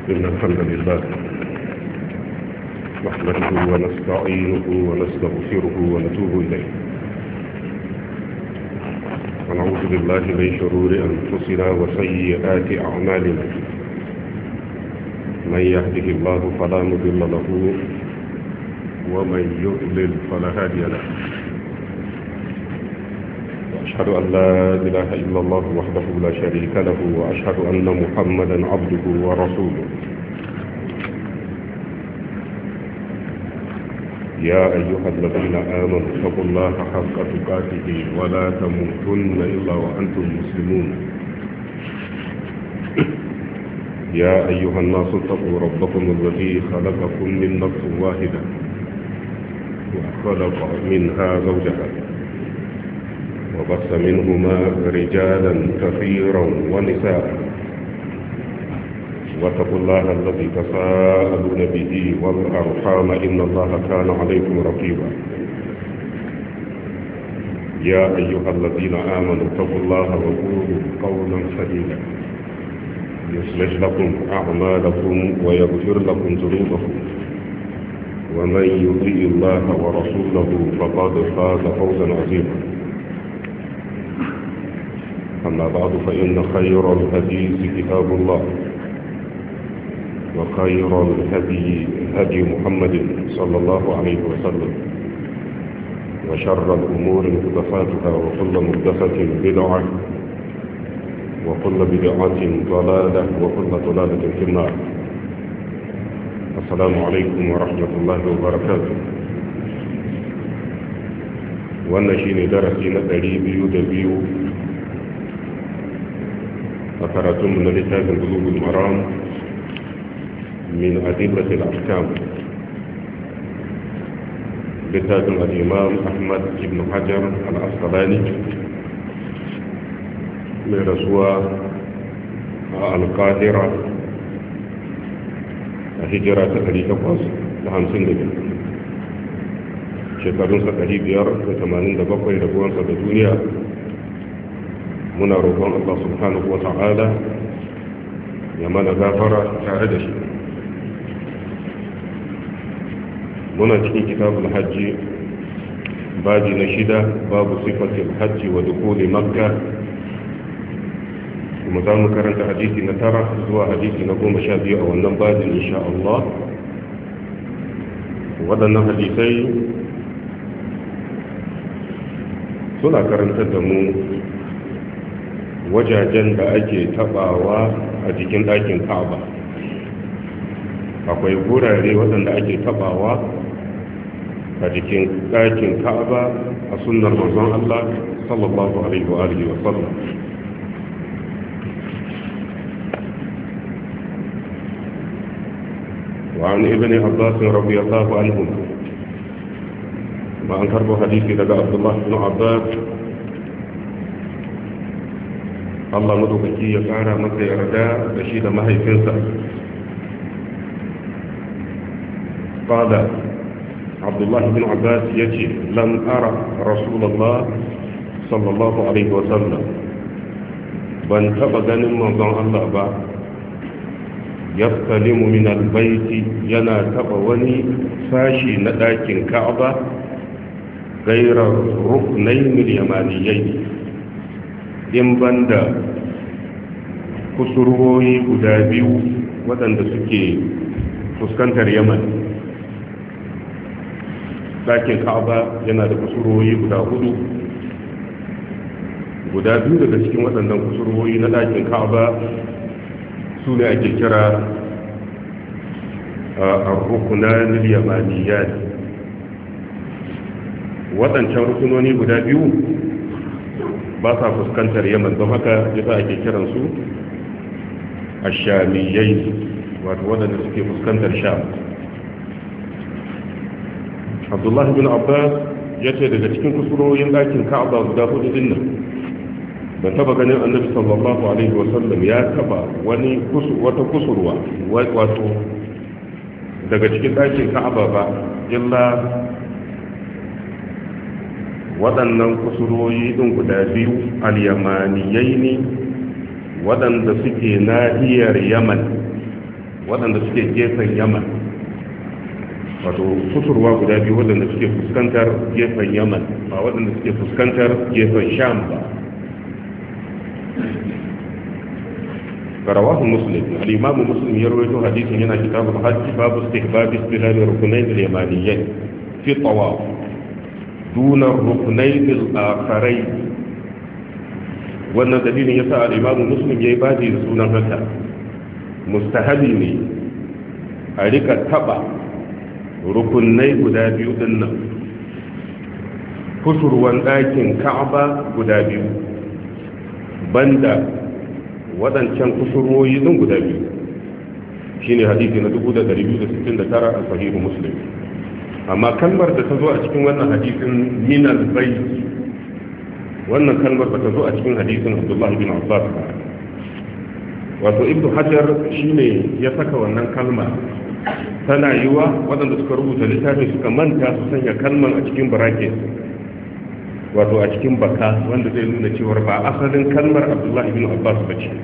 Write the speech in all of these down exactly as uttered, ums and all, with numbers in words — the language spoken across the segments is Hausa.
إن الحمد لله نحمده ونستعينه ونستغفره ونتوب إليه ونعوذ بالله من شرور أنفسنا وسيئات أعمالنا من يهده الله فلا مضل له ومن يضلل فلا هادي له وأشهد أن لا إله إلا الله وحده لا شريك له وأشهد أن محمدا عبده ورسوله يا أيها الذين آمنوا اتقوا الله حق تقاته ولا تموتن إلا وأنتم مسلمون يا أيها الناس اتقوا ربكم الذي خلقكم من نفس واحدة وخلق منها زوجها وبث منهما رجالا كثيرا ونساء واتقوا الله الذي تساءلون به والأرحام إن الله كان عليكم رقيبا يا أيها الذين آمنوا اتقوا الله وقولوا قولا سديدا يصلح لكم أعمالكم ويغفر لكم ذنوبكم ومن يطيع الله ورسوله فقد فاز فوزا عظيما أما بعد فإن خير الحديث كتاب الله وخير الهدي هدي محمد صلى الله عليه وسلم وشر الأمور محدثاتها وكل محدثة بدعة وكل بدعة ضلالة وكل ضلالة في النار. السلام عليكم ورحمة الله وبركاته. ونشين درسنا قريب يدبيو أثرتم من لتاج قلوب المرام من أدلة الأحكام لتاج الإمام أحمد بن حجر العسقلاني من رسوة القاهرة هجرة تقريبا قوس لخمسين دقيقة shekarun sa ɗari biyar da tamanin da bakwai da buwansa da duniya. Muna roƙon Allah subhanahu wa ta'ala ya mana gafara tare da shi. Muna cikin kitabul hajji babi na shida babu sifatil hajji wa dukuli makka kuma za mu karanta hadisi na tara zuwa hadisi na goma sha biyu a wannan babin insha Allah. Waɗannan hadisai suna karantar da mu wajajen da ake tabawa a jikin ɗakin Ka'aba. Akwai gurare waɗanda ake tabawa a jikin ɗakin Ka'aba a sunnar manzon Allah sallallahu alaihi wa alihi wa sallam. وعن ابن عباس رضي الله عنهما ما أنكر حديثي لدى عبد الله بن عباس الله مدوكي يقارى مكة يرداء رشيد ما هي فنسا قال عبد الله بن عباس يجي لم أرى رسول الله صلى الله عليه وسلم بان تبغى نمضان الله با يستلم من البيت ينا تبوني فاشي نداكن كعبة غير ركنين اليمانيين in banda kusurwoyi guda biyu waɗanda suke fuskantar yaman. ɗakin ka'aba yana da kusurwoyi guda hudu, guda biyu daga cikin waɗannan kusurwoyi na ɗakin ka'aba su ne ake kira a rukunan yamaniyat. waɗancan rukunoni guda biyu ba sa fuskantar yaman, don haka yasa ake kiransu ashamiyai, wato waɗanda suke fuskantar sham. Abdullahi bin Abbas ya ce daga cikin kusurorin ɗakin Ka'aba guda hudu din nan ban taba ganin Annabi sallallahu alaihi wasallam ya taba wani wata kusurwa wato daga cikin ɗakin Ka'aba ba, illa waɗannan kusurwoyi ɗin guda biyu al-yamaniyai ne waɗanda suke nahiyar yaman waɗanda suke gefen yaman, wato kusurwa guda biyu waɗanda suke fuskantar gefen yaman ba waɗanda suke fuskantar gefen sham ba. رواه مسلم الإمام مسلم يروي حديث هنا كتاب الحج باب استحباب استلام الركنين اليمانيين في الطواف دون الركنين الآخرين. وأن دليل يسأل الإمام مسلم يبادي رسولا هكا مستحبيني أليك تبع ركنين قدابيو دنا كسر وانتاكين كعبة قدابيو بند waɗancan kusurwoyi ɗin guda biyu shine hadisi na dubu da ɗari biyu da sittin da tara a sahihu muslim. Amma kalmar da ta zo a cikin wannan hadisin min al-bayt, wannan kalmar ba ta zo a cikin hadisin Abdullah bin Abbas ba. Wato ibnu hajar shine ya saka wannan kalma, tana yiwa waɗanda suka rubuta littafin suka manta su sanya kalman a cikin bracket, wato a cikin baka, wanda zai nuna cewar ba asalin kalmar Abdullahi bin Abbas ba ce.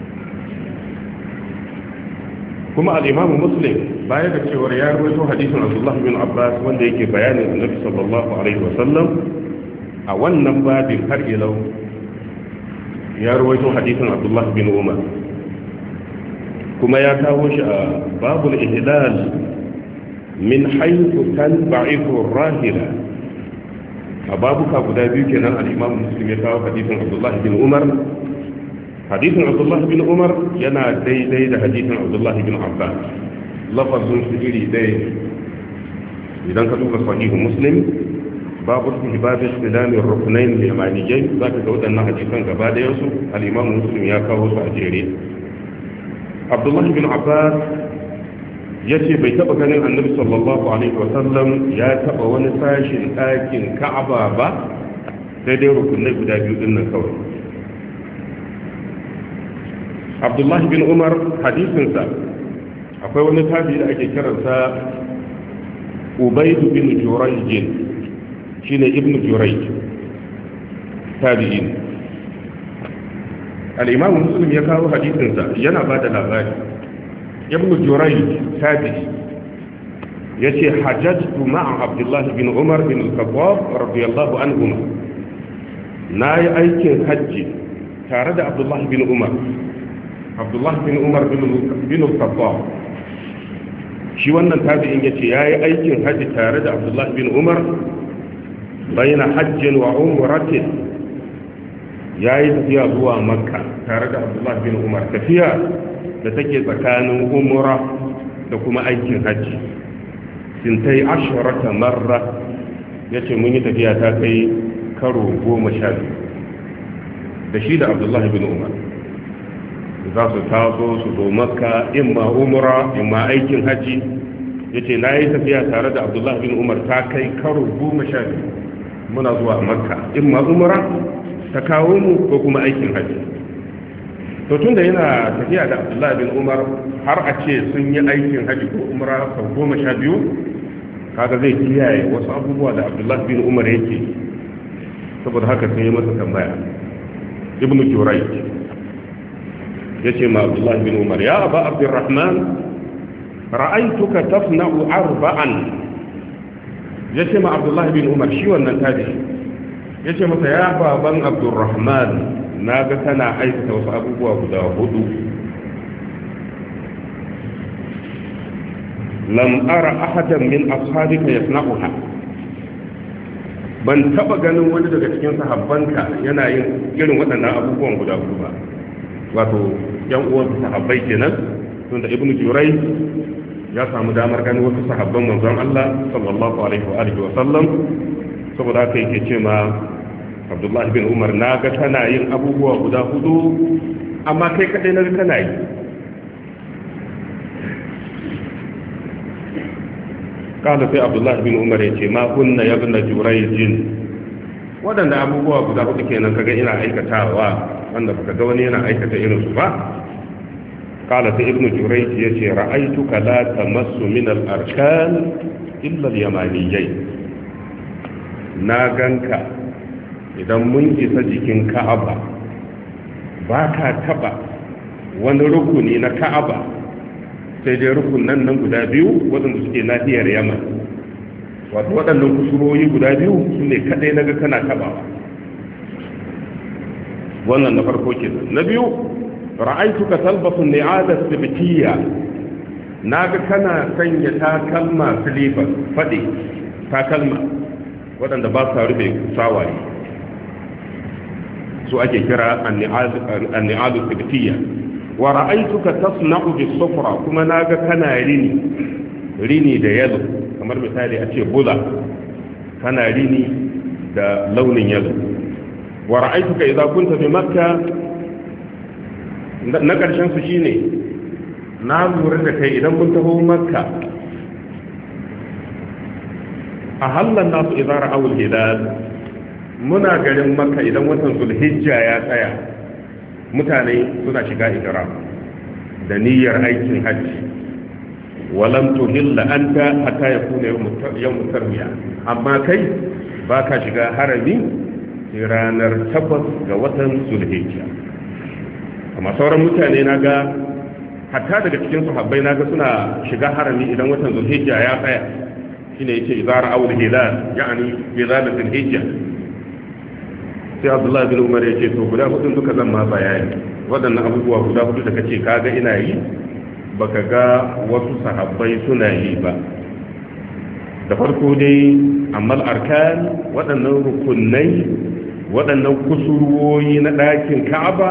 kuma al-Imam Muslim baya da cewar ya rawaito hadisin Abdullahi bin Abbas wanda yake bayanin Annabi sallallahu alaihi wasallam, a wannan babin har ilau ya rawaito hadisin Abdullahi bin Umar, kuma ya kawo shi a babul ihlal min haythu tanba'ihu ar-rahila. A babuka guda biyu kenan al-Imam Muslim ya kawo hadisin Abdullah bin Umar. Hadisin Abdullah bin Umar yana daidai da hadisin Abdullah bin Abbas, lafazin su iri ɗaya. Idan ka duba sahih Muslim babu istihbab istilami ar-ruknayn al-yamaniyyin zaka ga wadannan hadisan gaba da yansu al-Imam Muslim ya kawo su a jere. Abdullah bin Abbas yace bai taba ganin Annabi sallallahu alaihi wasallam ya taba wani sashin ɗakin Ka'aba ba, sai dai rukunai guda biyu din nan kawai. Abdullah bin Umar hadisin sa akwai wani tabi da ake kiransa Ubayd bin Jurayj, shine Ibn Jurayj tabi'in. Al-Imam Muslim ya kawo hadisin sa yana bada labari. Ibn Jurayj tabi'i yace hajjatu ma'a Abdullah bin Umar bin al-Khattab radiyallahu anhuma, nayi aikin hajji tare da Abdullah bin Umar. Abdullah bin Umar bin al-Khattab shi wannan tabi'in yace yayi aikin hajji tare da Abdullah bin Umar bayna hajjin wa umratin, yayi tafiya zuwa Makka tare da Abdullah bin Umar, tafiya da take tsakanin umra da kuma aikin hajji sintai asharata marra. yace mun yi tafiya ta kai karo goma sha biyu da shi da Abdullah bin Umar. Za su taso su zo Makka imma umra imma aikin hajji. yace na yi tafiya tare da Abdullah bin Umar ta kai karo goma sha biyu muna zuwa Makka, imma umra ta kawo mu ko kuma aikin hajji. To tunda yana tafiya da Abdullah bin Umar har a ce sun yi aikin haji ko umra sau goma sha biyu, kaga zai kiyaye wasu abubuwa da Abdullah bin Umar yake. Saboda haka sai ya masa tambaya. Ibn Jurayj yace ma Abdullah bin Umar, ya Aba Abdurrahman, ra'aytuka tafna'u arba'an. yace ma Abdullah bin Umar, shi wannan tabi'i, yace masa ya baban Abdurrahman, na ga tana aikata wasu abubuwa guda hudu. lam ara ahadan min ashabika yasna'uha, ban taba ganin wani daga cikin sahabbanka yana yin irin waɗannan abubuwan guda hudu ba. Wato yan uwan sahabbai kenan, tunda Ibn Jurayj ya samu damar ganin wasu sahabban manzon Allah sallallahu alaihi wa alihi wa sallam. Saboda haka yake ce ma Abdullah bin Umar, na ga tana yin abubuwa guda hudu, amma kai kadai na ga tana yi. Kada sai Abdullah bin Umar ya ce, ma kunna ya bin Jurayjin, waɗanda abubuwa guda hudu kenan kaga ina aikatawa, wanda baka ga wani yana aikata irin su ba. Kada sai Ibn Jurayj ya ce, ra'aytuka la tamassu min al-arkan illa al-yamaniyyin, na ganka idan mun isa jikin Ka'aba ba ka taba wani rukuni na Ka'aba sai dai rukunan nan guda biyu waɗanda suke nahiyar yaman wato waɗannan kusuroyi guda biyu su ne kaɗai na ga kana taɓawa wannan na farko ke na biyu ra'aituka talbasu ni'ada sibtiyya naga kana sanya takalma silifas faɗi takalma waɗanda ba sa rufe sawaye su ake kira an-ni'adu sibtiyya wa ra'aituka tasna'u bis-sufra kuma naga kana rini rini da yalo kamar misali a ce bula kana rini da launin yalo wa ra'aituka idza kunta bi makka na karshen su shine na lura da kai idan mun taho makka a hallan nasu idza ra'aw al-hilal muna garin makka idan watan zulhijja ya tsaya mutane suna shiga ihram da niyyar aikin hajji walam tuhilla anta hatta yakuna yawm tarwiya amma kai baka shiga harami ranar tabbas ga watan zulhijja amma sauran mutane naga hatta daga cikin sahabbai naga suna shiga harami idan watan zulhijja ya tsaya shine yace idara aw hilal yani hilal zulhijja sai Abdullah bin Umar yace to guda hudun duka zan ma bayani wadannan abubuwa guda hudu da kace kaga ina yi baka ga wasu sahabbai suna yi ba da farko dai ammal arkan waɗannan rukunai waɗannan kusurwoyi na ɗakin ka'aba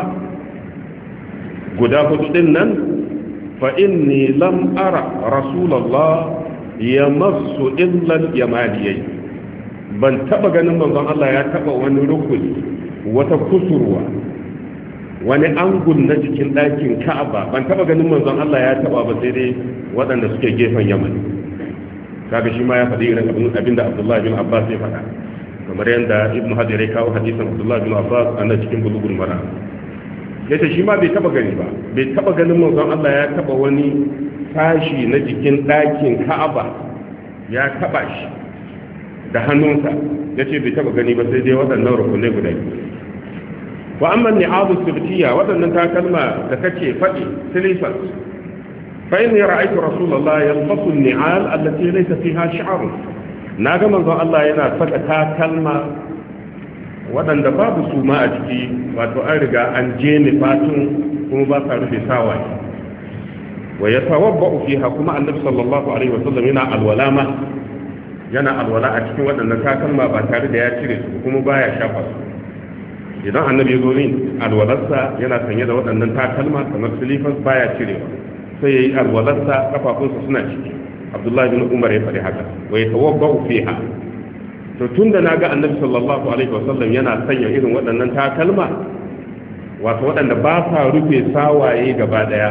guda hudu din nan fa inni lam ara rasulullah yamassu illa al-yamaniyyi ban taba ganin manzon Allah ya taba wani rukuni wata kusurwa wani angul na jikin ɗakin ka'aba ban taba ganin manzon Allah ya taba ba sai dai waɗanda suke gefen yaman kaga shi ma ya faɗi irin abinda Abdullah bin Abbas ya faɗa kamar yadda Ibn Hajar ya kawo hadisin Abdullah bin Abbas a cikin Bulughul Maram yace shi ma bai taba gani ba bai taba ganin manzon Allah ya taba wani sashi na jikin ɗakin ka'aba ya taba shi da hannunsa yace bai taba gani ba sai dai waɗannan rukunai guda biyu wa amma ni'adu sibtiyya waɗannan takalma da kace faɗi silifas fa inni ra'aytu rasulullah yalbasu an-ni'al allati laysa fiha shi'r naga manzon Allah yana saka takalma waɗanda babu su ma a ciki wato an riga an je ni fatun kuma ba sa rufe sawaye wa yatawabba'u fiha kuma annabi sallallahu alaihi wasallam yana alwalama yana alwala a cikin waɗannan takalma ba tare da ya cire su kuma baya shafa su idan annabi ya zo yin alwalarsa yana sanye da waɗannan takalma kamar silifas baya cirewa sai ya yi alwalarsa kafafunsa suna ciki abdullahi bin umar ya faɗi haka wa yatawabba'u fiha to tunda naga annabi sallallahu alaihi wasallam yana sanya irin waɗannan takalma wato waɗanda ba sa rufe sawaye gaba daya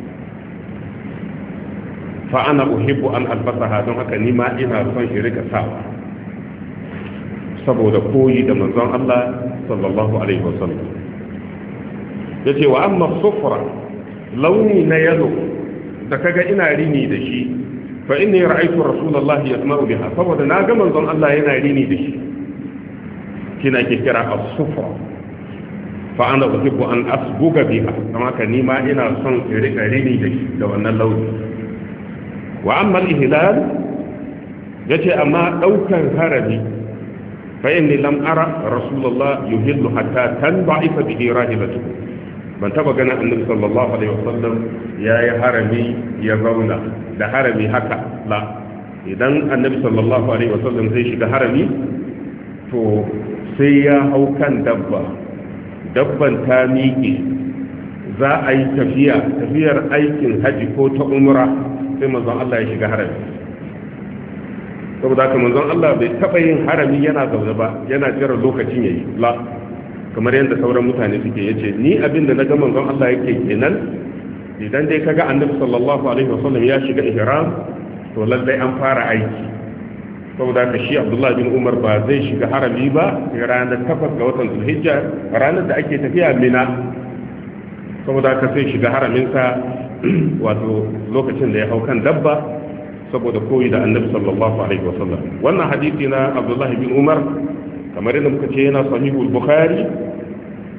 fa ana uhibbu an albasaha don haka ni ma ina son in rika sawa saboda koyi da manzon Allah sallallahu alaihi wasallam yace wa amma sufra launi na yalo da kaga ina rini da shi fa inni ra'aytu rasulullahi yasma'u biha saboda na ga manzon Allah yana rini da shi kina ke kira as-sufra fa ana uhibbu an asbuga biha kama ka ni ma ina son in rika rini da shi da wannan launi wa amma al-ihlal yace amma daukan harami fa inni lam ara rasulullah yuhillu hatta tanba'ifa bihi rahilatuhu ban taba ganin annabi sallallahu alaihi wasallam yayi harami ya zauna da harami haka la idan annabi sallallahu alaihi wasallam zai shiga harami to sai ya hau kan dabba dabban ta miƙe za a yi tafiya tafiyar aikin haji ko ta umra sai manzon Allah ya shiga harami saboda haka manzon Allah bai taba yin harami yana zaune ba yana jira lokacin yayi la kamar yadda sauran mutane suke yace ni abinda naga manzon Allah yake kenan idan dai kaga annabi sallallahu alaihi wasallam ya shiga ihram to lallai an fara aiki saboda haka shi Abdullah bin Umar ba zai shiga harami ba sai ranar takwas ga watan Zulhijja ranar da ake tafiya Mina saboda haka sai shiga haraminsa wato lokacin da ya hau kan dabba saboda koyi da annabi sallallahu alaihi wasallam wannan hadisi na Abdullah bin Umar kamar yadda muka ce yana sahihul Bukhari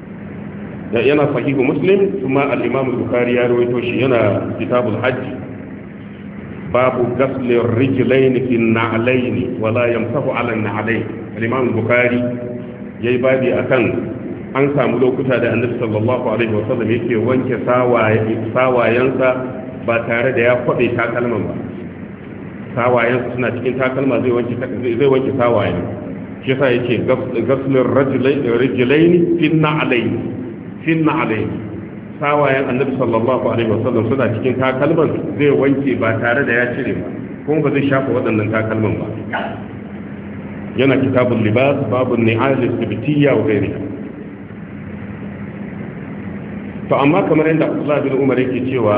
da yana sahihu Muslim kuma al-Imam al-Bukhari ya rawaito shi yana kitabul hajj babu ghaslir rijlayn fi an-na'layn wa la yamsahu 'ala an-na'layn al-imam bukhari yayi babi akan an samu lokuta da annabi sallallahu alaihi wasallam yake wanke sawayensa ba tare da ya kwabe takalman ba. Sawayensa suna cikin takalma zai wanke zai wanke sawayen shi yasa yake ghaslir rijlayn fi an-na'layn fi an-na'layn sawayen annabi sallallahu alaihi wasallam suna cikin takalman zai wanke ba tare da ya cire ba kuma ba zai shafa waɗannan takalman ba. Yana kitabul libas babu ni'al al-sibtiyya wa ghayriha. To amma kamar yadda Abdullah bin Umar yake cewa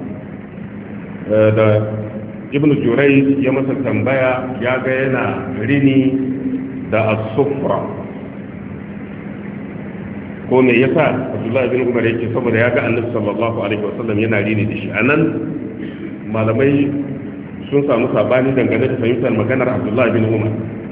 da Ibn Jurayj ya masa tambaya ya ga yana rini da as-sufra ko me yasa Abdullah bin Umar yake saboda ya ga Annabi sallallahu alaihi wasallam yana rini da shi anan malamai sun samu sabani dangane da fahimtar maganar Abdullah bin Umar.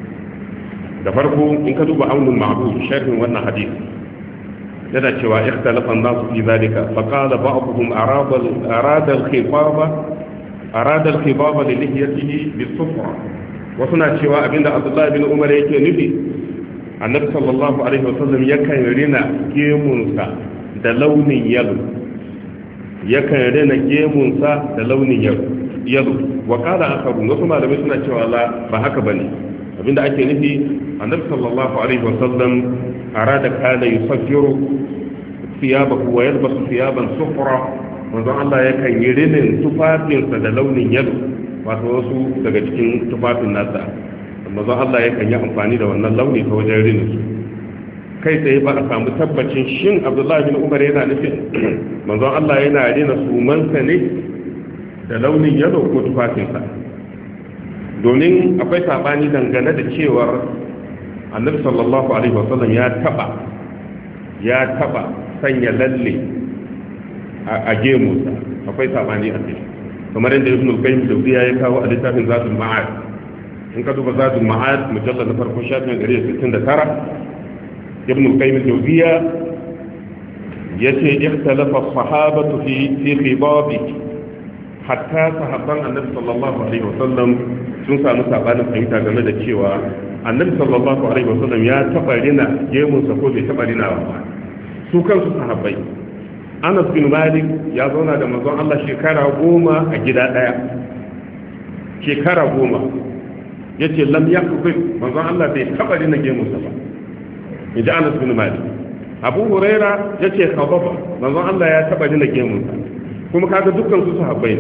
Da farko in ka duba aunul ma'bud sharhin wannan hadisi yana cewa ikhtalafa an-nas fi zalika fa qala ba'dhum arada arada al-khifaba arada al-khifaba li lihiyatihi bis-sufra wa suna cewa abinda Abdullah bin Umar yake nufi Annabi sallallahu alaihi wasallam yakan rina gemunsa da launin yalo yakan rina gemunsa da launin yalo wa qala akharu wasu malamai suna cewa la ba haka bane abinda ake nufi Annabi sallallahu alaihi wasallam arada kana yusaffiru thiyabahu wa yalbasu thiyaban sufra manzo Allah yakan yi rinin tufafinsa da launin yalo wato wasu daga cikin tufafin nasa manzo Allah yakan yi amfani da wannan launi ta wajen rinin su kai tsaye ba a samu tabbacin shin Abdullah bin Umar yana nufin manzo Allah yana rina sumansa ne da launin yalo ko tufafinsa domin akwai sabani dangane da cewar Annabi sallallahu alaihi wasallam ya taba ya taba sanya lalle a gemunsa akwai sabani a cikin kamar yadda Ibn al-Qayyim Jawziyya ya kawo a littafin Zadul Ma'ad in ka duba Zadul Ma'ad mujallad na farko shafin ɗari sittin da tara Ibn al-Qayyim Jawziyya yace ikhtalafa as-sahabatu fi fi khidabi hatta sahabban Annabi sallallahu alaihi wasallam sun samu sabanin fahimta game da cewa Annabi sallallahu alaihi wasallam ya taba rina gemunsa ko bai taba rina ba su kansu sahabbai Anas bin Malik ya zauna da manzon Allah shekara goma a gida daya shekara goma yace lam yakfif manzon Allah bai taba rina gemunsa ba inji Anas bin Malik Abu Huraira yace khababa manzon Allah ya taba rina gemunsa kuma kaga dukkan su sahabbai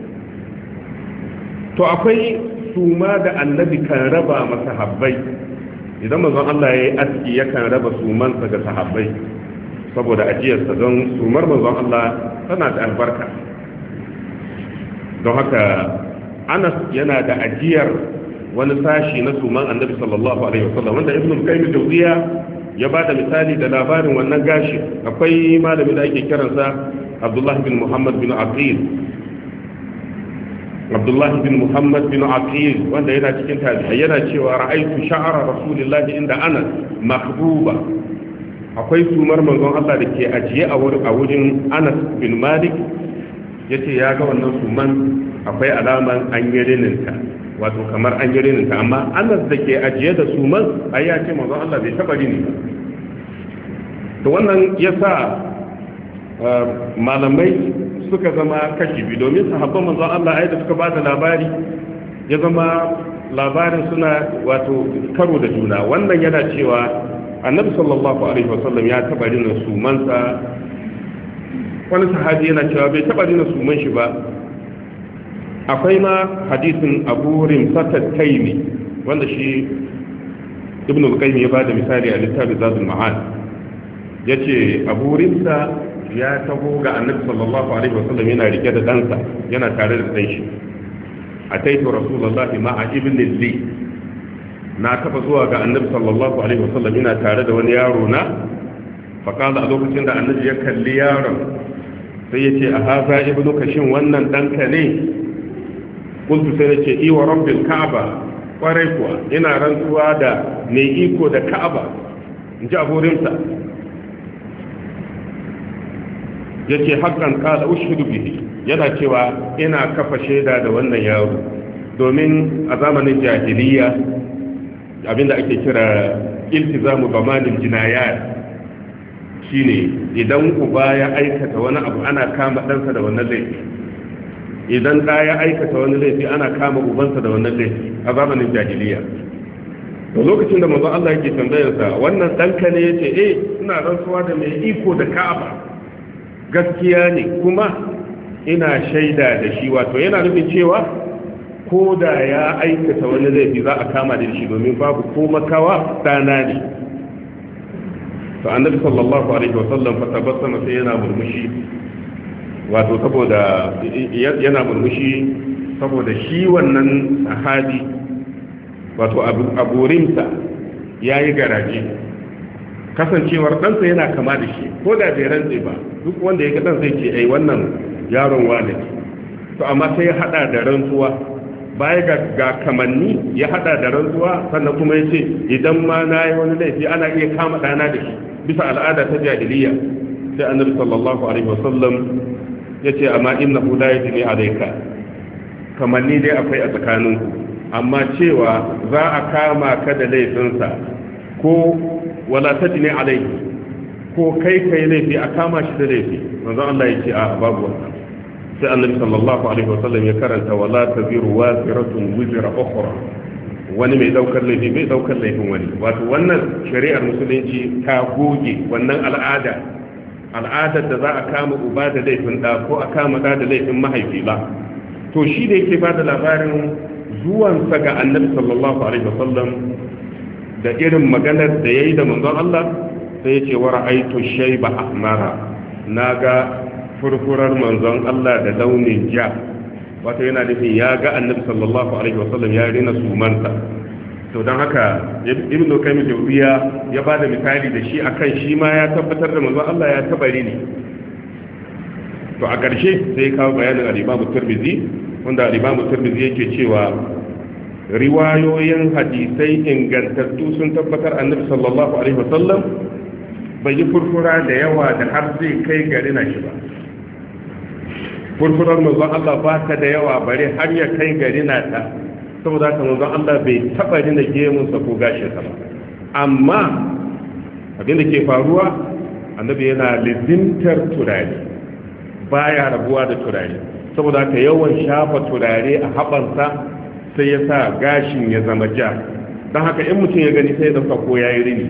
to akwai suma da annabi kan raba masa sahabbai idan manzon Allah ya yi aski yakan raba sumansa ga sahabbai saboda ajiyarsa don sumar manzon Allah tana da albarka don haka Anas yana da ajiyar wani sashi na suman annabi sallallahu alaihi wasallam wanda Ibn Qayyim Jawziyya ya bada misali da labarin wannan gashi akwai malami da ake kiransa Abdullah bin Muhammad bin Aqil Abdullah bin Muhammad bin Aqil wanda yana cikin tabi'i yana cewa ra'aytu sha'ra rasulillahi inda Anas makhbuba akwai sumar manzon Allah da ke ajiye a wurin Anas bin Malik yace ya ga wannan suman akwai alaman an yi rininta wato kamar an yi rininta amma Anas da ke ajiye da suman ai ya ce manzon Allah bai taba rini ba to wannan yasa malamai suka zama kashi biyu domin sahabban manzon Allah ai da suka ba da labari ya zama labarin suna wato karo da juna wannan yana cewa annabi sallallahu alaihi wasallam ya taba rina sumansa wani sahabi yana cewa bai taba rina suman shi ba akwai ma hadisin Abu Rimsat at-Taymi wanda shi Ibn al-Qayyim ya bada misali a littafin Zadul Ma'ad yace Abu Rimsa ya taho ga annabi sallallahu alaihi wasallam yana rike da ɗansa yana tare da ɗan shi ataitu rasulullahi ma'a ibn li na taba zuwa ga annabi sallallahu alaihi wasallam yana tare da wani yaro na fa kala a lokacin da annabi ya kalli yaron sai ya ce a haza ibnuka shin wannan ɗanka ne kuntu sai ya ce i wa rabbil ka'aba kwarai kuwa ina rantsuwa da mai iko da ka'aba in ji aburinsa ya ce hakan kala ushidu bihi yana cewa ina kafa shaida da wannan yaro domin a zamanin jahiliya abinda ake kira iltizamu bamanin jinayat shine idan uba ya aikata wani abu ana kama ɗansa da wannan laifi, idan ɗa ya aikata wani laifi ana kama ubansa da wannan laifi a zamanin jahiliya. da lokacin da manzon Allah yake tambayarsa wannan ɗanka ne yace eh ina rantsuwa da mai iko da Ka'aba gaskiya ne kuma ina shaida da shi, wato yana nufin cewa ko da ya aikata wani laifi za a kama da shi domin babu ko makawa dana ne. to annabi sallallahu alaihi wasallam fa tabassama sai yana murmushi, wato saboda yana murmushi saboda shi wannan sahabi wato aburinsa ya yi garaje kasancewar ɗansa yana kama da shi ko da bai rantse ba duk wanda ya ga ɗan zai ce ai wannan yaron wane to amma sai ya hada da rantsuwa baya ga, ga kamanni ya hada da rantsuwa sannan kuma ya ce idan ma na yi wani laifi ana iya kama ɗana da shi bisa al'ada ta jahiliya. sai annabi sallallahu alaihi wasallam ya ce amma innahu la yajni alayka, kamanni dai akwai a tsakaninku, amma cewa za a kama ka da laifinsa ko wala tajni alayhi ko kai kai laifi a kama shi da laifi, manzo Allah ya ce a babu wannan. sai annabi sallallahu alaihi wasallam ya karanta wala taziru waziratun wizra ukhra, wani mai daukar laifi bai daukar laifin wani, wato wannan shari'ar musulunci ta goge wannan al'ada al'adar da za a kama uba da laifin da ko a kama da da laifin mahaifi ba. to shi da yake bada labarin zuwansa ga annabi sallallahu alaihi wasallam da irin maganar da yayi da manzon Allah sai ya ce wa ra'aytu shayba ahmara, naga furfurar manzon Allah da launin ja, wato yana nufin ya ga annabi sallallahu alaihi wasallam ya rina sumanta. to don haka ibn qayyim jawziya ya bada misali da shi akan shi ma ya tabbatar da manzon Allah ya tabari ne. to a ƙarshe sai kawo bayanin al-Imam Tirmidhi, wanda al-Imam Tirmidhi yake cewa riwayoyin hadisai ingantattu sun tabbatar annabi sallallahu alaihi wasallam bai yi furfura da yawa da har zai kai gari na shi ba. furfurar manzon Allah ba ta da yawa bare har ya kai gari na ta, saboda haka manzon Allah bai taba rina gemunsa ko gashin sa ba. amma abin da ke faruwa annabi yana lizintar turare, baya rabuwa da turare, saboda haka yawan shafa turare a haɓansa sai ya sa gashin ya zama ja, don haka in mutum ya gani sai ya ɗauka ko ya yi rini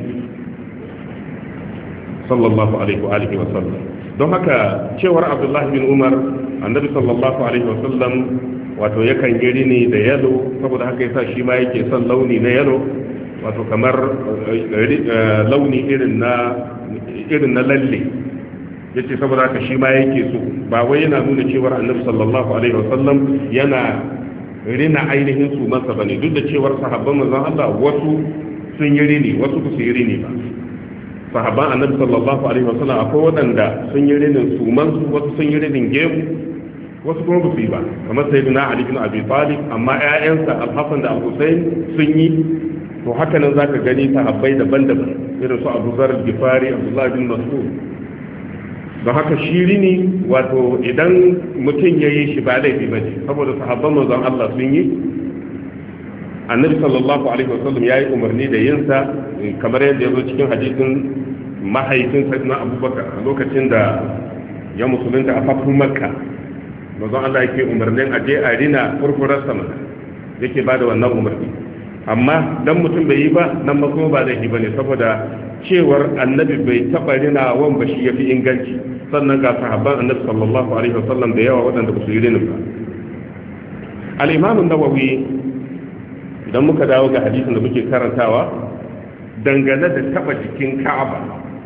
sallallahu alaihi wa alihi wa sallam. don haka cewar abdullahi bin umar annabi sallallahu alaihi wa sallam wato yakan yi rini da yalo, saboda haka yasa shi ma yake son launi na yalo, wato kamar launi irin na irin na lalle yace saboda haka shi ma yake so. ba wai yana nuna cewar annabi sallallahu alaihi wa sallam yana rina ainihin su masa bane, duk da cewar sahabban manzon Allah wasu sun yi rini wasu ba su yi rini ba. sahabban annabi sallallahu alaihi wasallam akwai wadanda sun yi rinin suman su, wasu sun yi rinin gemu, wasu kuma ba su yi ba, kamar sayyidina Ali bin Abi Talib, amma ƴaƴansa Al-Hasan da Al-Husayn sun yi. to haka nan zaka gani sahabbai daban-daban irin su Abu Zar al-Ghifari, Abdullah bin Mas'ud. don haka shiri ne, wato idan mutum ya yi shi ba laifi ba ne, saboda sahabban manzon Allah sun yi. annabi sallallahu alaihi wasallam ya yi umarni da yinsa, kamar yadda ya zo cikin hadisin mahaifin sayyidina Abubakar a lokacin da ya musulunta a fatun Makka. manzon Allah yake umarnin aje a rina furfurar sama, yake ba da wannan umarni. amma dan mutum bai yi ba nan ba kuma ba laifi ba ne, saboda cewar annabi bai taɓa rina wan ba shi ya fi inganci, sannan ga sahabban annabi sallallahu alaihi wasallam da yawa waɗanda ba su yi rinin ba. al-Imam an-Nawawi, idan muka dawo ga hadisin da muke karantawa dangane da taɓa jikin Ka'aba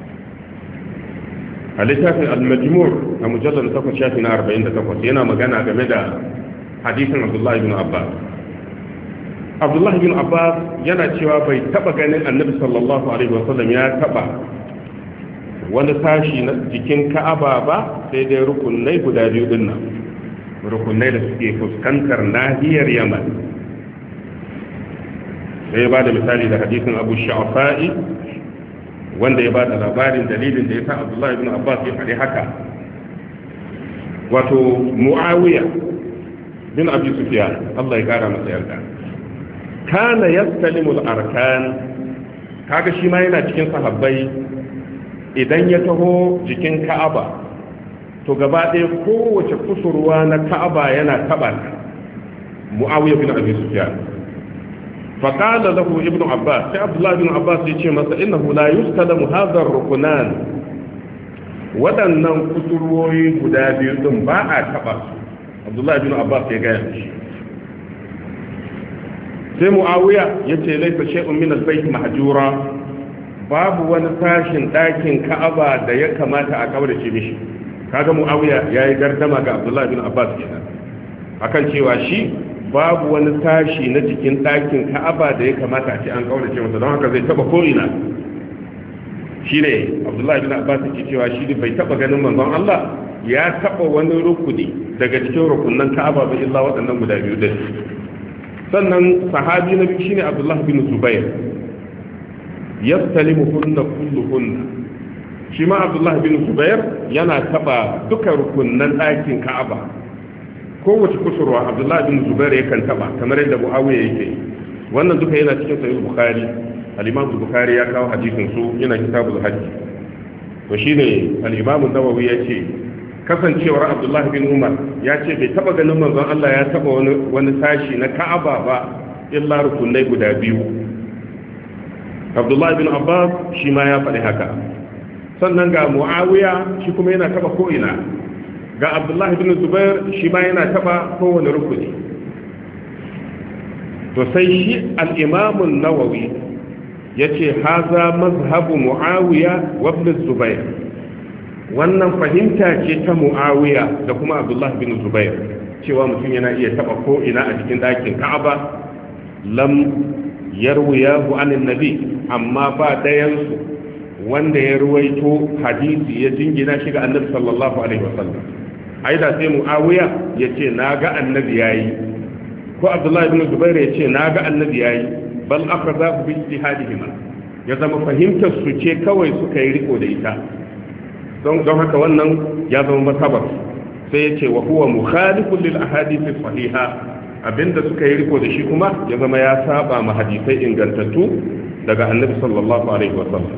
a littafin al-Majmu' a mujallar takwas shafi na arba'in da takwas yana magana game da hadisin Abdullah ibn Abbas. Abdullah ibn Abbas yana cewa bai taɓa ganin annabi sallallahu alaihi wasallam ya taɓa wani sashi na jikin Ka'aba ba, sai dai rukunai guda biyu din nan, rukunai da suke fuskantar nahiyar Yaman. sai ya ba da misali da hadisin Abu Sha'fa'i, wanda ya ba da labarin dalilin da ya sa Abdullah ibn Abbas ya faɗi haka. wato muawiya bin abi sufyan Allah ya kara masa yarda kana yastalimu al-arkan kaga shi ma yana cikin sahabbai idan ya taho jikin ka'aba to gaba ɗaya kowace kusurwa na ka'aba yana taɓa muawiya bin abi sufyan fa qala lahu ibnu abbas sai abdullah bin abbas ya ce masa innahu la yustalamu hadha ar-ruknan waɗannan kusurwoyi guda biyu din ba a taɓa su abdullah bin abbas ya gaya shi sai muawiya ya ce laisa shay'un min al-bayt mahjura babu wani sashin ɗakin ka'aba da ya kamata a kaurace mishi kaga muawiya yayi gardama ga abdullah bin abbas kenan akan cewa shi babu wani sashi na cikin ɗakin ka'aba da ya kamata a ce an kaurace masa don haka zai taba ko ina shine abdullah bin abbas yake cewa shi bai taba ganin manzon Allah ya taba wani rukuni daga cikin rukunnan ka'aba ba illa waɗannan guda biyu din sannan sahabi na biyu shine abdullah bin zubair yastalimu kunna kulluhunna shi ma abdullah bin zubair yana taba duka rukunnan ɗakin ka'aba kowace kusurwa abdullah bin zubair yakan taba kamar yadda muawiya yake wannan duka yana cikin sahih bukhari al-imam bukhari ya kawo hadisin su yana kitabul hajj to shine al-imam an-nawawi yace kasancewar abdullah bin umar ya ce bai taba ganin manzon Allah ya taba wani wani sashi na ka'aba ba illa rukunai guda biyu abdullah bin abbas shi ma ya faɗi haka sannan ga muawiya shi kuma yana taba ko ina ga abdullah bin zubair shi ma yana taba kowane rukuni to sai shi al-imam an-nawawi yace haza mazhabu muawiya wa ibn zubair wannan fahimta ce ta muawiya da kuma abdullah bin zubair cewa mutum yana iya taba ko ina a cikin dakin ka'aba lam yarwiyahu anin nabi amma ba dayan su wanda ya ruwaito hadisi ya jingina shi ga annabi sallallahu alaihi wasallam aida sai muawiya yace naga annabi yayi ko abdullah bin zubair yace naga annabi yayi bal akhadha bi ijtihadihima ya zama fahimtar su ce kawai suka yi riko da ita don don haka wannan ya zama mazhabar sai yace wa huwa mukhalifun lil ahadith sahiha abinda suka yi riko da shi kuma ya zama ya saba ma hadisai ingantattu daga annabi sallallahu alaihi wasallam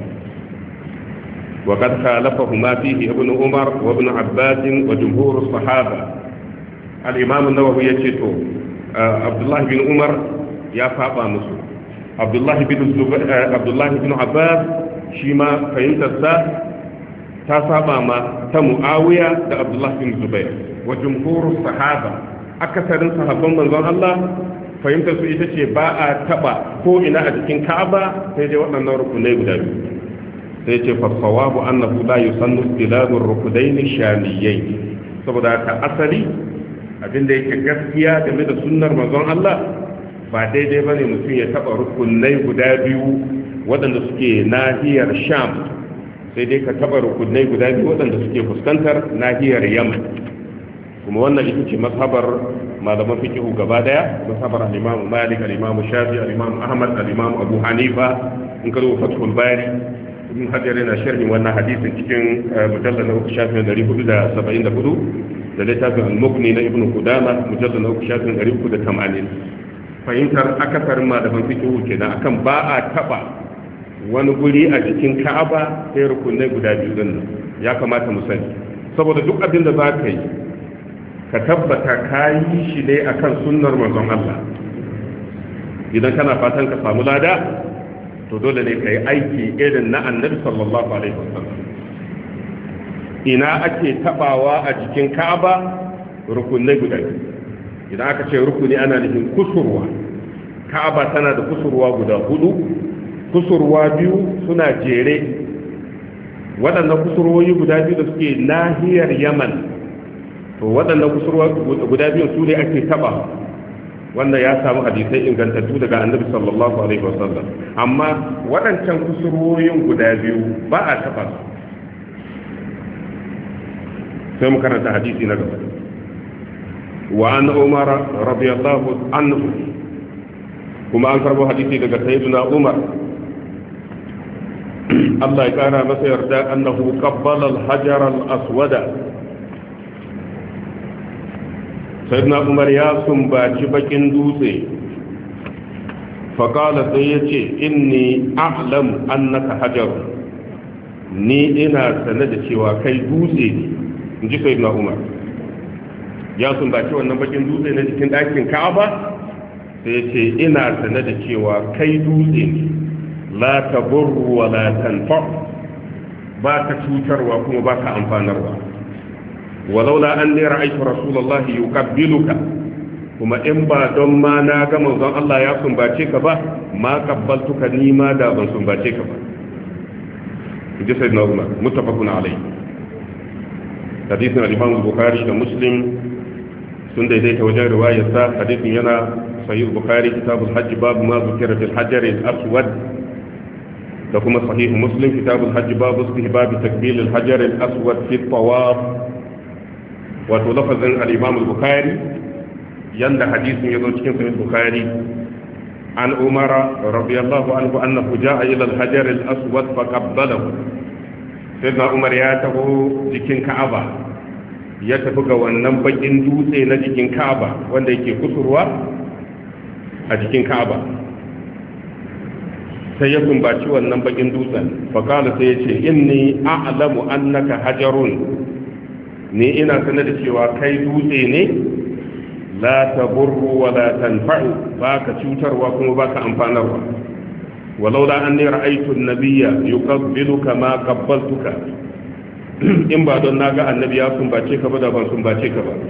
wa qad khalafahu ma fihi ibn umar wa ibn abbas wa jumhur as-sahaba al-imam an-nawawi yace to abdullah bin umar ya saba musu abdullah bin zubair abdullah bin abbas shi ma fahimtarsa ta saba ma ta muawiya da abdullah bin zubair wa jumhur as-sahaba akasarin sahabban manzon Allah fahimtar su ita ce ba a taba ko ina a cikin Ka'aba sai dai waɗannan rukunai guda biyu sai ce fa sawabu annahu la yusannu istilalu rukudain shamiyyin saboda ka asali abinda yake gaskiya game da sunnar manzon Allah ba daidai bane mutum ya taba rukunai guda biyu waɗanda suke nahiyar Sham sai dai ka taba rukunai guda biyu waɗanda suke fuskantar nahiyar Yaman kuma wannan ita ce mazhabar malaman fiqhu gaba daya mazhabar al-Imam Malik al-Imam Shafi al-Imam Ahmad al-Imam Abu Hanifa in ka zo Fathul Bari ibn Hajar yana sharhin wannan hadisin cikin mujallal na uku shafin dari hudu da saba'in da hudu da littafin al-Mughni na Ibn Qudama mujallal na uku shafin dari uku da tamanin fahimtar akasarin malaman fiqhu kenan akan ba a taba wani guri a jikin Ka'aba sai rukunai guda biyu din ya kamata mu sani saboda duk abin da za ka yi ka tabbata ka yi shi ne akan sunnar manzon Allah idan kana fatan ka samu lada to dole ne ka yi aiki irin na annabi sallallahu alaihi wasallam ina ake tabawa a jikin Ka'aba rukunai guda idan aka ce rukuni ana nufin kusurwa Ka'aba tana da kusurwa guda hudu kusurwa biyu suna jere waɗannan kusurwoyi guda biyu da suke nahiyar Yaman to waɗannan kusurwa guda biyu su ne ake taba wannan ya samu hadisai ingantattu daga annabi sallallahu alaihi wasallam amma waɗancan kusurwoyin guda biyu ba a taba su sai mu karanta hadisi na gaba wa an umar radiyallahu anhu kuma an karbo hadisi daga sayyidina umar Allah ya kara masa yarda annahu qabbala al-hajar al-aswada sayyidina umar ya sumbaci bakin dutse faƙala sai ya ce inni a'lam annaka hajar, ni ina sane da cewa kai dutse ne, in ji sayyidina umar. Ya sumbaci wannan bakin dutse na jikin ɗakin ka'aba sai ya ce ina sane da cewa kai dutse ne, la taburru wa la tanfa, ba ka cutarwa kuma ba ka amfanarwa. walaula an ne ra'aitu rasulullahi yuqabbiluka, kuma in ba don ma na ga manzon Allah ya sumbace ka ba ma qabbaltuka ni ma da ban sumbace ka ba. ji sayyidina Umar, muttafaqun alayhi. hadisin al-Imam Bukhari da Muslim sun daidaita wajen riwayar sa. hadisin yana sahih Bukhari kitabul hajj babu ma zukira fil hajar al-aswad, da kuma sahih Muslim kitabul hajj babu istihbab takbil al-hajar al-aswad fi at-tawaf. wato lafazin al-Imam al-Bukhari yanda hadisin yazo cikin sahih Bukhari an Umar radiyallahu anhu annahu jaa ila al-hajar al-aswad faqabbalahu. sayyidina Umar ya taho jikin Ka'aba, ya tafi ga wannan bakin dutse na jikin Ka'aba wanda yake kusurwa a jikin Ka'aba, sai ya sumbaci wannan bakin dutsen faqala sai ya ce inni a'lamu annaka hajarun, ni ina sanar da cewa kai dutse ne, la taburru wa la tanfa'u, baka cutarwa kuma baka amfanarwa. walaula anni ra'aytu an-nabiyya yuqabbiluka ma qabbaltuka, in ba don naga annabi ya sumbace ka ba da ban sumbace ka ba.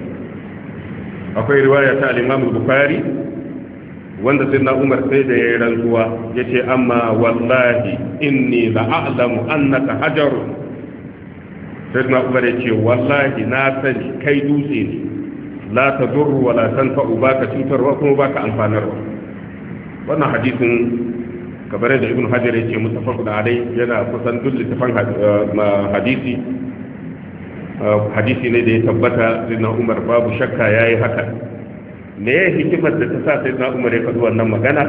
akwai riwaya ta al-Imam Bukhari wanda sayyidina Umar sai da yayin rantsuwa yace amma wallahi inni la a'lamu annaka hajarun. sayyidina Umar ya ce wallahi na sani kai dutse ne, la tadurru wa la tanfa'u, baka cutarwa kuma baka amfanarwa. wannan hadisin kamar da Ibn Hajar ya ce muttafaqun alai, yana kusan duk littafan hadisi hadisi ne da ya tabbata sayyidina Umar babu shakka yayi haka. me ya hikimar da ta sa sayyidina Umar ya faɗi wannan magana?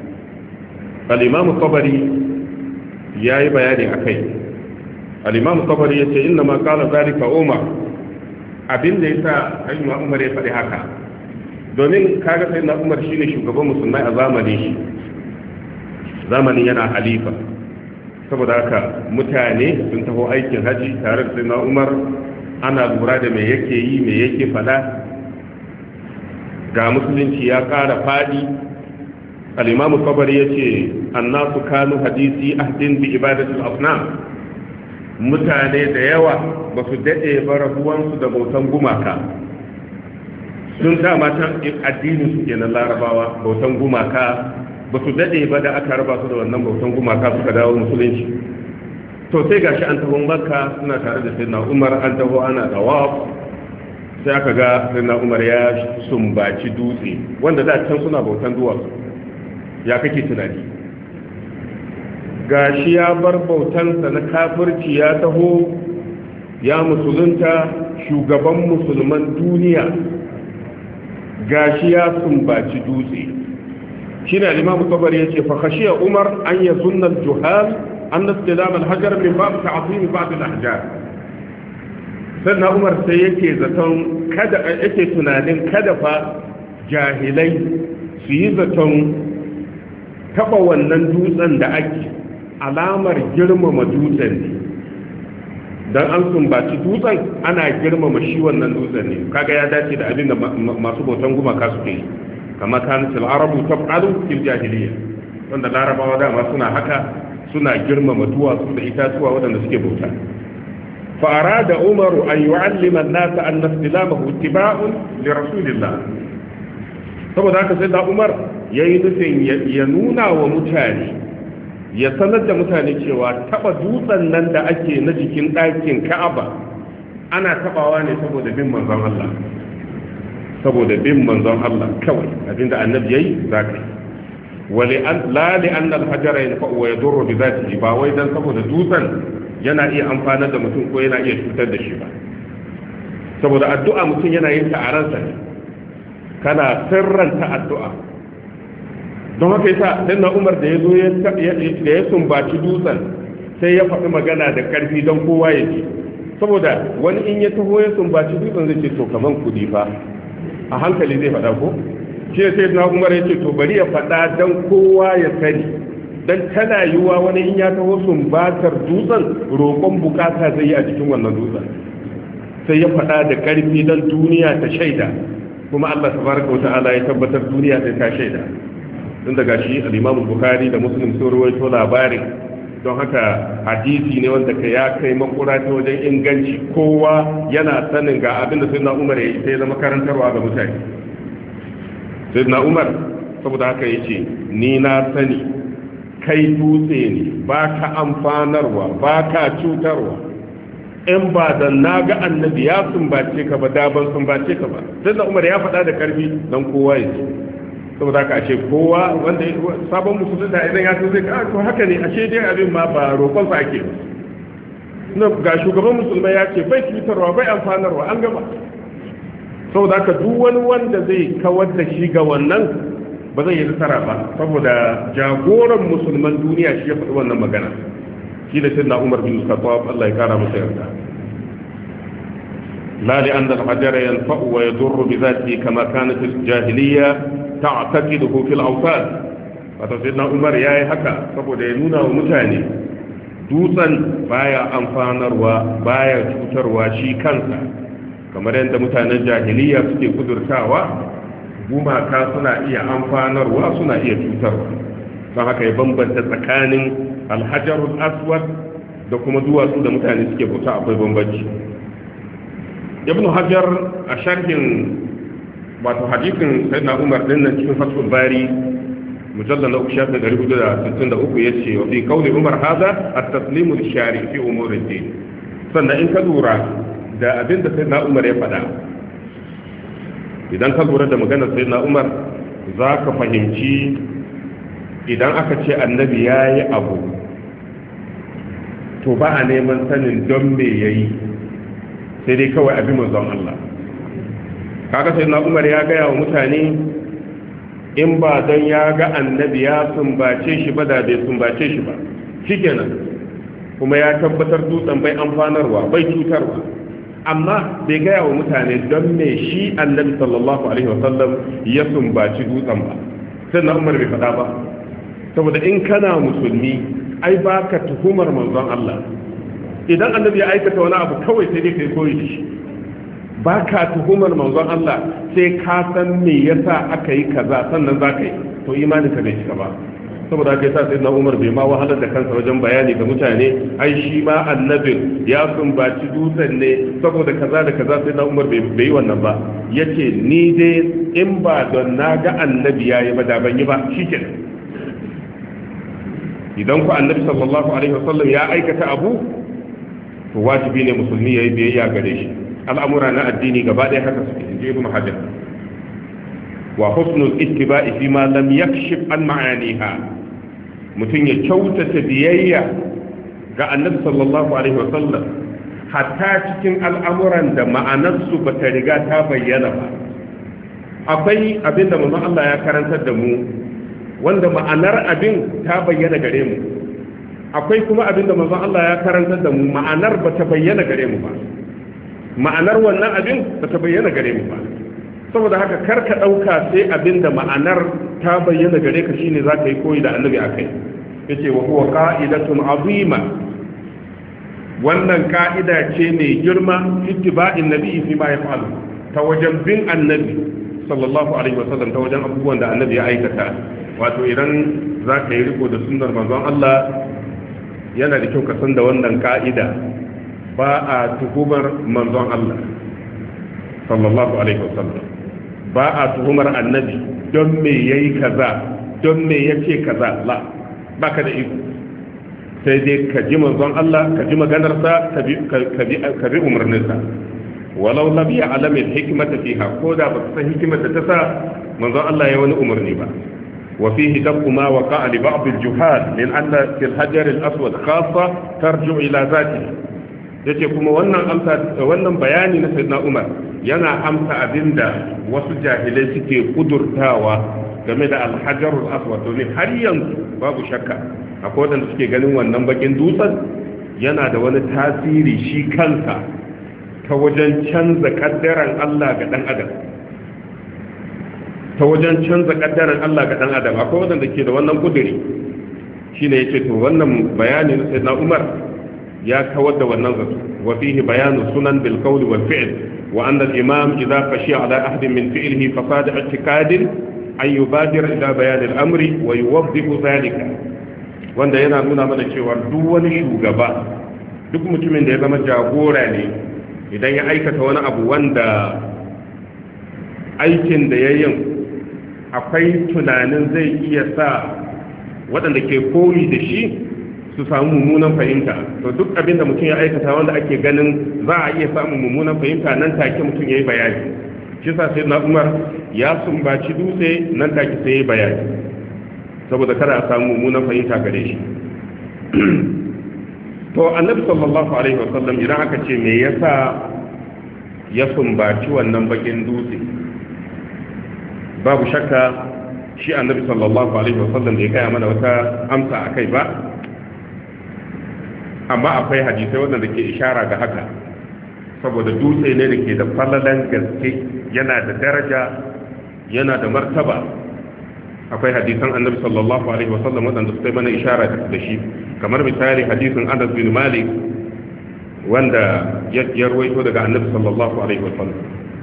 al-Imam Tabari yayi bayani akai. al-Imam Tabari yace inna ma qala zalika Umar, abinda yasa sayyidina Umar ya faɗi haka domin kaga sayyidina Umar shine shugaban musulmai a zamanin shi, zamanin yana halifa. saboda haka mutane sun taho aikin haji tare da sayyidina Umar, ana lura da me yake yi me yake faɗa. ga musulunci ya ƙara faɗi. al-Imam Tabari yace annasu kanu hadisi ahdin bi ibadatil asnam, mutane da yawa ba su daɗe ba rabuwansu da bautan gumaka. sun dama can addinin su kenan larabawa, bautan gumaka, ba su daɗe ba da aka raba su da wannan bautan gumaka suka dawo musulunci. to sai gashi an taho Makka suna tare da sayyidina Umar, an taho ana tawaf, sai aka ga sayyidina Umar ya sumbaci dutse wanda da can suna bautan duwatsu. ya kake tunani? gashi ya bar bautansa na kafirci ya taho ya musulunta, shugaban musulman duniya, gashi ya sumbaci dutse. shine al-Imam Tabari yace fa khashiya Umar an yazunna al-juhal an istilam al-hajar min bab ta'zim ba'd al-ahjar. sannan Umar sai yake zaton kada yake tunanin kada fa jahilai su yi zaton taba wannan dutsen da ake alamar girmama dutsen ne, dan an sumbaci dutsen ana girmama shi wannan dutsen ne. kaga ya dace da abin da masu bautan gumaka suke yi, kama kanatil arabu taf'alu fil jahiliyya, wanda larabawa dama suna haka, suna girmama duwatsu da itatuwa wadanda suke bauta. fa arada umaru an yu'allima an-nas anna istilamahu ittiba'un li rasulillah. saboda haka sai da Umar yayi nufin ya nuna wa mutane, ya sanar da mutane cewa taba dutsen nan da ake na jikin ɗakin Ka'aba ana tabawa ne saboda bin manzon Allah, saboda bin manzon Allah kawai, abinda annabi yayi zaka yi. wali an la li anna al-hajara yanfa'u wa yadurru bi dhatihi, ba wai dan saboda dutsen yana iya amfanar da mutum ko yana iya cutar da shi ba. saboda addu'a mutum yana yin ta a ransa ne, kana sirranta addu'a. don haka yasa dan Umar da yazo ya da ya sumbaci dutsen sai ya faɗi magana da ƙarfi don kowa ya ji, saboda wani in ya taho ya sumbaci dutsen zai ce to kaman kudi fa a hankali zai faɗa ko shi sai na Umar ya ce to bari ya faɗa dan kowa ya sani dan tana yiwa wani in ya taho sumbatar dutsen roƙon bukata zai yi a cikin wannan dutsen sai ya faɗa da ƙarfi dan duniya ta shaida kuma Allah tabaraka wata'ala ya tabbatar duniya ta shaida tun daga shi al-Imam Bukhari da Muslim sun rawaito labarin don haka hadisi ne wanda ka ya kai makura ta wajen inganci kowa yana sanin ga abin da sayyidina Umar ya yi sai zama karantarwa ga mutane sayyidina Umar saboda haka yace ni na sani kai dutse ne ba ka amfanarwa ba ka cutarwa in ba da na ga annabi ya sumbace ka ba da ban sumbace ka ba sayyidina Umar ya faɗa da karfi dan kowa ya ce saboda haka ashe kowa wanda sabon musulunta idan ya san zai ka to haka ne ashe dai abin ma ba roƙon sa ake na ga shugaban musulmai ya ce bai cutarwa bai amfanarwa an gaba saboda haka duk wani wanda zai kawar da shi ga wannan ba zai yi nasara ba saboda jagoran musulman duniya shi ya faɗi wannan magana shi da sayyidina Umar bin Khattab Allah ya kara masa yarda la li anna al-hajara yanfa'u wa yadurru bi dhatihi kama kanat al-jahiliyya ta'taqiduhu fil awsan wato sayyidina Umar yayi haka saboda ya nuna wa mutane dutsen baya amfanarwa baya cutarwa shi kansa kamar yadda mutanen jahiliya suke kudurtawa gumaka suna iya amfanarwa suna iya cutarwa don haka ya bambanta tsakanin alhajarul aswad da kuma duwatsu da mutane suke bauta akwai bambanci ibn hajar a sharhin wato hadisin sayyidina Umar din nan cikin fathul bari mujallal na uku shafi dari hudu da sittin da uku yace wa fi qawli Umar hada at-taslimu lish-shari fi umur ad-din sannan in ka lura da abin da sayyidina Umar ya faɗa idan ka lura da maganar sayyidina Umar za ka fahimci idan aka ce annabi yayi abu to ba a neman sanin don me yayi sai dai kawai abin manzon Allah kaga sai na Umar ya gaya wa mutane in ba don ya ga annabi ya sumbace shi ba da bai sumbace shi ba shikenan kuma ya tabbatar dutsen bai amfanarwa bai cutarwa amma bai gaya wa mutane don me shi annabi sallallahu alaihi wasallam ya sumbaci dutsen ba sai na Umar bai faɗa ba saboda in kana musulmi ai baka tuhumar manzon Allah idan annabi ya aikata wani abu kawai sai dai kai koyi shi ba ka tuhumar manzon Allah sai ka san me yasa aka yi kaza sannan za ka yi to imanin ka bai cika ba saboda haka yasa sayyidina Umar bai ma wahalar da kansa wajen bayani ga mutane ai shi ma annabin ya sumbaci dutsen ne saboda kaza da kaza sayyidina Umar bai yi wannan ba yace ni dai in ba don na ga annabi yayi ba da ban yi ba shikenan idan ku annabi sallallahu alaihi wasallam ya aikata abu to wajibi ne musulmi yayi biyayya gare shi al'amura na addini gaba ɗaya haka suke inji ibn hajar wa husnul ittiba'i fi ma lam yakshif an ma'aniha mutum ya kyautata biyayya ga annabi sallallahu alaihi wa sallam hatta cikin al'amuran da ma'anarsu ba ta riga ta bayyana ba akwai abinda manzon Allah ya karantar da mu wanda ma'anar abin ta bayyana gare mu akwai kuma abinda manzon Allah ya karantar da mu ma'anar ba ta bayyana gare mu ba ma'anar wannan abin ba ta bayyana gare mu ba saboda haka karka ɗauka sai abin da ma'anar ta bayyana gare ka shine za ka yi koyi da annabi akai yace wa huwa qa'idatun azima wannan ka'ida ce mai girma ittiba'in nabi fi ma yaf'alu ta wajen bin annabi sallallahu alaihi wasallam ta wajen abubuwan da annabi ya aikata wato idan za ka yi riko da sunnar manzon Allah yana da kyau ka san da wannan ka'ida ba a tuhumar manzon Allah sallallahu alaihi wasallam ba a tuhumar annabi don me yayi kaza don me yace kaza la baka da iko sai dai ka ji manzon Allah ka ji maganarsa ka bi ka bi umarninsa walau lam ya'lam al-hikmata fiha ko da ba san hikimar da ta sa manzon Allah ya wani umarni ba wa fihi dabqu ma waqa'a li ba'd al-juhal min anna fi al-hajar al-aswad khassa tarju ila zatihi yace kuma wannan amsa wannan bayani na sayyidina Umar yana amsa abinda wasu jahilai suke kudurtawa game da al-hajarul aswad domin har yanzu babu shakka akwai wanda suke ganin wannan bakin dutsen yana da wani tasiri shi kansa ta wajen canza kaddaran Allah ga dan adam ta wajen canza kaddaran Allah ga dan adam akwai wanda ke da wannan kudiri shine yace to wannan bayanin sayyidina Umar ya kawar da wannan zato wa fihi bayanu sunan bil qawli wal fi'l wa anna al imam idha khashiya ala ahadin min fi'lihi fasad i'tiqadin an yubadir ila bayan al amri wa yuwaddihu dhalika wanda yana nuna mana cewa duk wani shugaba duk mutumin da ya zama jagora ne idan ya aikata wani abu wanda aikin da yayin akwai tunanin zai iya sa waɗanda ke koyi da shi su samu mummunan fahimta to duk abin da mutum ya aikata wanda ake ganin za a iya samun mummunan fahimta nan take mutum ya yi bayani shi sa sai na Umar ya sumbaci dutse nan take sai ya yi bayani saboda kada a samu mummunan fahimta gare shi to annabi sallallahu alaihi wasallam idan aka ce me yasa ya sumbaci wannan bakin dutse babu shakka shi annabi sallallahu alaihi wasallam da ya gaya mana wata amsa akai ba amma akwai hadisai wanda ke ishara ga haka saboda dutse ne da ke da falalan gaske yana da daraja yana da martaba akwai hadisan annabi sallallahu alaihi wasallam wanda suka yi mana ishara da shi kamar misali hadisin Anas bin Malik wanda ya rawaito daga annabi sallallahu alaihi wasallam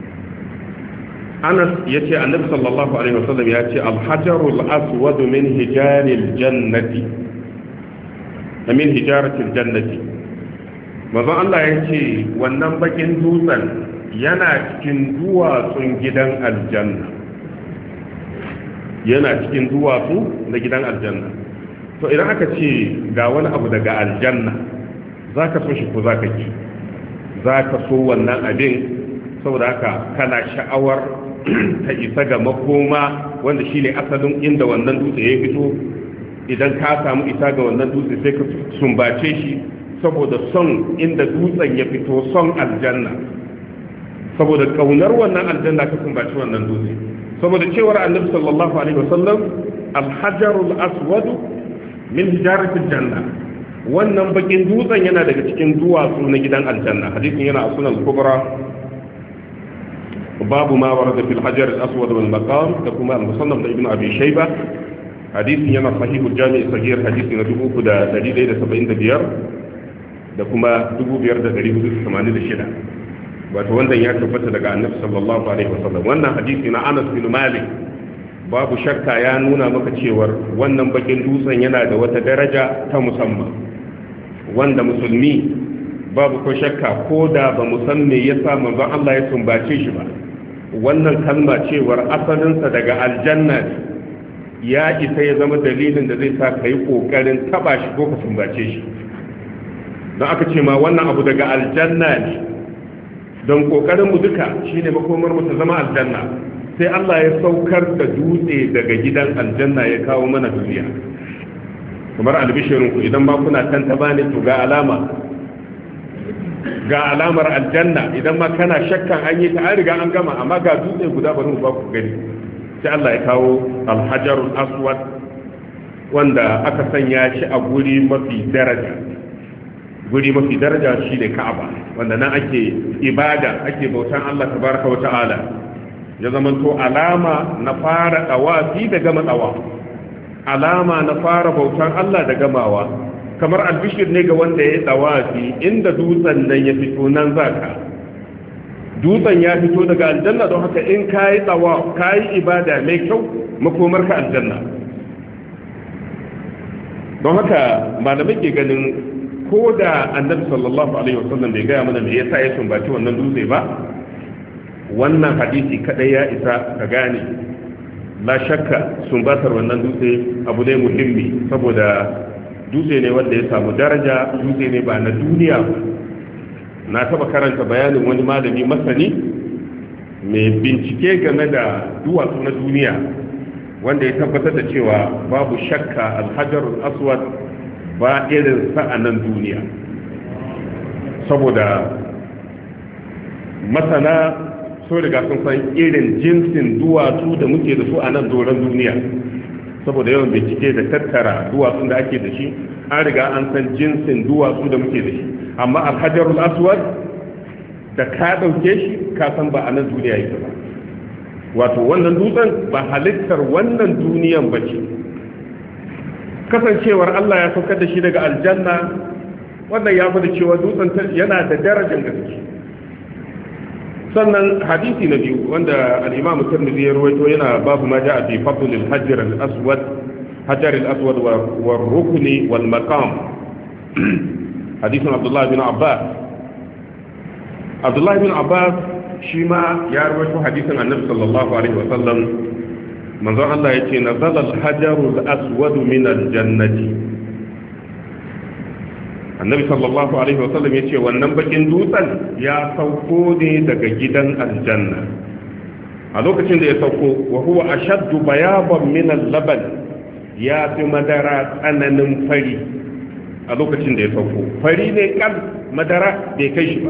Anas yace annabi sallallahu alaihi wasallam ya ce al-hajarul aswad min hijaril jannati min hijaratil jannati manzo Allah yace wannan bakin dutsen yana cikin duwatsun gidan aljanna yana cikin duwatsu na gidan aljanna to idan aka ce ga wani abu daga aljanna zaka so shi ko zaka ki zaka so wannan abin saboda haka kana sha'awar ta isa ga makoma wanda shine asalin inda wannan dutse ya fito idan ka samu isa ga wannan dutse sai ka sumbace shi saboda son inda dutsen ya fito son aljanna saboda kaunar wannan aljanna ka sumbace wannan dutse saboda cewar annabi sallallahu alaihi wasallam alhajarul aswad min hijaratil janna wannan bakin dutsen yana daga cikin duwatsu na gidan aljanna hadisin yana a sunan kubra babu ma warada fil hajar al-aswad wal maqam da kuma al-musannaf da ibn abi shayba hadisin yana sahihul jami' sahih hadisi na dubu uku da dari ɗaya da saba'in da biyar da kuma dubu biyar da dari hudu da tamanin da shida wato wannan ya tabbata daga annabi sallallahu alaihi wasallam wannan hadisi na Anas bin Malik babu shakka ya nuna maka cewar wannan bakin dutsen yana da wata daraja ta musamman wanda musulmi babu ko shakka ko da ba mu san me yasa manzon Allah ya sumbace shi ba wannan kalma cewar asalinsa daga aljanna ne ya isa ya zama dalilin da zai sa ka yi ƙoƙarin taɓa shi ko ka sumbace shi don aka ce ma wannan abu daga aljanna ne don ƙoƙarin mu duka shi ne makomar mu ta zama aljanna sai Allah ya saukar da dutse daga gidan aljanna ya kawo mana duniya kamar albishirinku idan ma kuna tantaba ne to ga alama ga alamar aljanna idan ma kana shakkan an yi ta an riga an gama amma ga dutse guda bari mu ba ku gani sai Allah ya kawo alhajarul aswad wanda aka sanya shi a guri mafi daraja guri mafi daraja shi ne Ka'aba wanda nan ake ibada ake bautan Allah tabaraka wa ta'ala ya zama to alama na fara dawafi da gama dawa alama na fara bautan Allah da gamawa kamar albishir ne ga wanda ya dawafi inda dutsen nan ya fito nan zaka dutsen ya fito daga aljanna don haka in kayi tsawa kayi ibada mai kyau makomar ka aljanna don haka malamai ke ganin ko da annabi sallallahu alaihi wasallam bai gaya mana me yasa ya sumbaci wannan dutse ba wannan hadisi kadai ya isa ka gane la shakka sumbatar wannan dutse abu ne muhimmi saboda dutse ne wanda ya samu daraja dutse ne ba na duniya ba na taba karanta bayanin wani malami masani mai bincike game da duwatsu na duniya wanda ya tabbatar da cewa babu shakka alhajarul aswad ba irin sa'anan duniya saboda masana so riga sun san irin jinsin duwatsu da muke da su a nan doron duniya saboda yawan bincike da tattara duwatsun da ake da shi an riga an san jinsin duwatsu da muke da shi amma alhajarul aswad da ka dauke shi ka san ba a nan duniya yake ba wato wannan dutsen ba halittar wannan duniyan ba ce. Kasancewar Allah ya saukar da shi daga aljanna wannan ya fi da cewa dutsen yana da darajar gaske. Sannan hadisi na biyu wanda al-Imam Tirmidhi ya rawaito yana babu ma ja'a fi fadl al-hajar al-aswad hajar al-aswad wa rukni wal maqam. Hadisin Abdullah bin Abbas Abdullah bin Abbas shi ma ya rawaito hadisin Annabi sallallahu alaihi wa sallam, manzo Allah yace nazala al-hajar al-aswad min al-jannati. Annabi sallallahu alaihi wa sallam yace wannan bakin dutsen ya sauko ne daga gidan aljanna. A lokacin da ya sauko wa huwa ashaddu bayaban min al-laban, ya fi madara tsananin fari. A lokacin da ya sauko fari ne kan madara bai kai shi ba.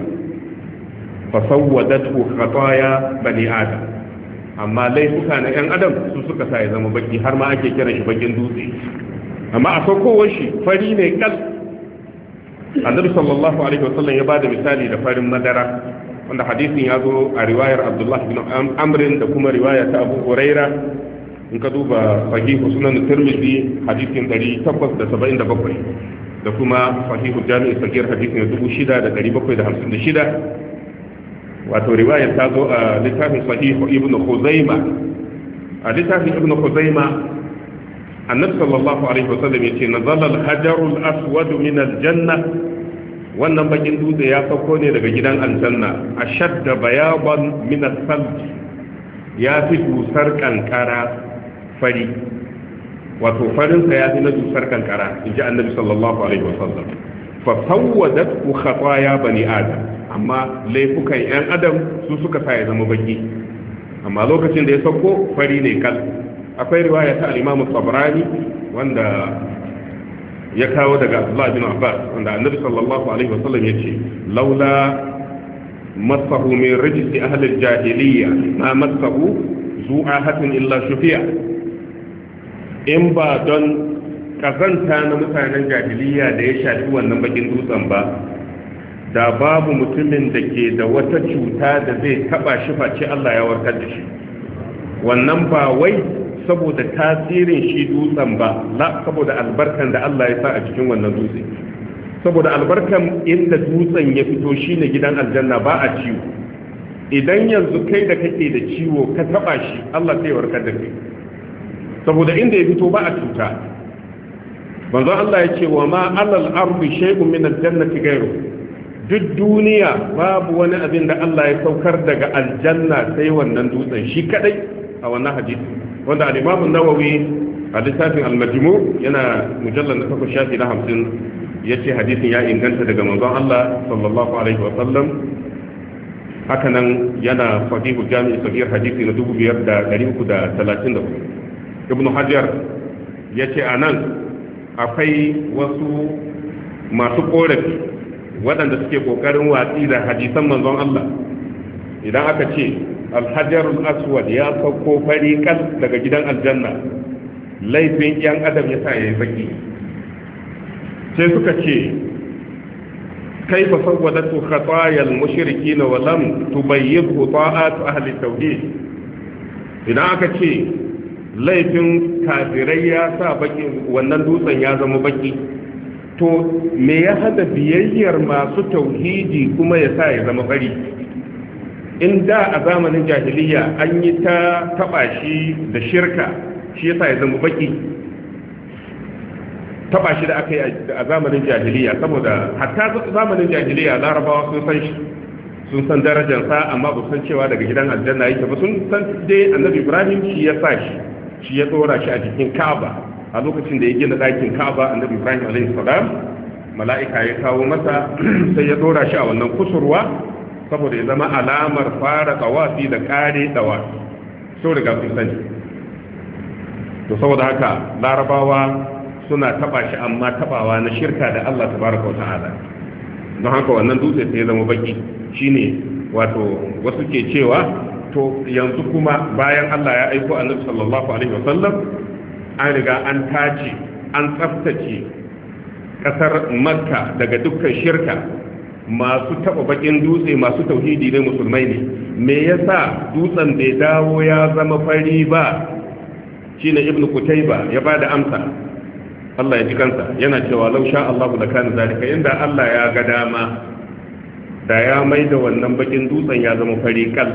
fasawwadatu khataya bani adam, amma laifuka na yan adam su suka sa ya zama baki, har ma ake kiran shi bakin dutse. Amma a saukowar shi fari ne kal. Annabi sallallahu alaihi wasallam ya bada misali da farin madara, wanda hadisin ya zo a riwayar Abdullah bin Amr da kuma riwaya ta Abu Huraira. In ka duba sahihu sunan Tirmidhi hadisin ɗari takwas da saba'in da bakwai da kuma sahihu Jami' Sagir hadisin dubu shida da ɗari bakwai da hamsin da shida. Wato riwayar ta zo a littafin sahihu Ibn Khuzaima. A littafin Ibn Khuzaima annabi sallallahu alaihi wasallam yace nazala al-hajarul aswad min al-janna, wannan bakin dutse ya sauko ne daga gidan aljanna. Ashadda bayaban min al-thalj, ya fi dusar kankara fari, wato farin sa ya fi na dusar kankara, inji annabi sallallahu alaihi wasallam. Fa sawwadat khataya bani adam, amma laifukan yan adam su suka sa ya zama baki. Amma lokacin da ya sauko fari ne kal. Akwai riwaya ta al-Imam Tabrani wanda ya kawo daga Abdullah bin Abbas, wanda Annabi sallallahu alaihi wasallam yace laula masahu min rijsi ahli al-jahiliyya ma masahu zu'ahatin illa shufiya. In ba don kazanta na mutanen jahiliyya da ya shafi wannan bakin dutsen ba, da babu mutumin da ke da wata cuta da zai taba shi face Allah ya warkar da shi. Wannan ba wai saboda tasirin shi dutsen ba, la saboda albarkan da Allah ya sa a cikin wannan dutse. Saboda albarkan inda dutsen ya fito shine gidan aljanna, ba a ciwo. Idan yanzu kai da kake da ciwo ka taba shi, Allah sai warkar da kai. Saboda inda ya fito ba a cuta. Manzo Allah ya ce wa ma alal ardi shay'un min aljannati ghayru. Duk duniya babu wani abin da Allah ya saukar daga aljanna sai wannan dutsen shi kadai a wannan hadisi. Wanda al-Imam an-Nawawi a littafin al-Majmu' yana mujallal na takwas shafi na hamsin yace hadisin ya inganta daga manzon Allah sallallahu alaihi wa sallam. Haka nan yana sahihu Jami' Sagir hadisi na dubu biyar da ɗari uku da talatin da hudu. Ibn Hajar yace anan akwai wasu masu korafi waɗanda suke kokarin watsi da hadisan manzon Allah. Idan aka ce alhajarul aswad ya sauko fari kal daga gidan aljanna, laifin yan adam ya sa ya yi baki, sai suka ce kaifa sawwadatu khatayal mushrikin wa lam tubayyidhu ta'at ahli tauhid. Idan aka ce laifin kafirai ya sa baki, wannan dutsen ya zama baki, to me ya hada biyayyar masu tauhidi kuma ya sa ya zama fari? In da a zamanin jahiliya an yi ta taba shi da shirka, shi yasa ya zama baki. Taba shi da aka yi a zamanin jahiliya, saboda hatta zamanin jahiliya larabawa sun san shi, sun san darajarsa, amma ba san cewa daga gidan aljanna yake ba. Sun san dai annabi Ibrahim shi ya sa shi, shi ya tsora shi a cikin Ka'aba. A lokacin da ya gina ɗakin Ka'aba, annabi Ibrahim alaihi salam, mala'ika ya kawo masa sai ya tsora shi a wannan kusurwa, saboda ya zama alamar fara tawafi da kare tawafi. So daga sun sani. To saboda haka larabawa suna taba shi, amma tabawa na shirka da Allah tabaraka wa ta'ala. Don haka wannan dutse sai ya zama baki. Shine wato wasu ke cewa to yanzu kuma bayan Allah ya aiko Annabi sallallahu alaihi wasallam, an riga an tace, an tsaftace kasar Makka daga dukkan shirka. masu taba bakin dutse masu tauhidi ne musulmai ne me yasa dutsen bai dawo ya zama fari ba shine ibnu kutayba ya bada amsa Allah ya ji kansa yana cewa law sha Allah la kana zalika inda Allah ya ga dama da ya maida wannan bakin dutsen ya zama fari kal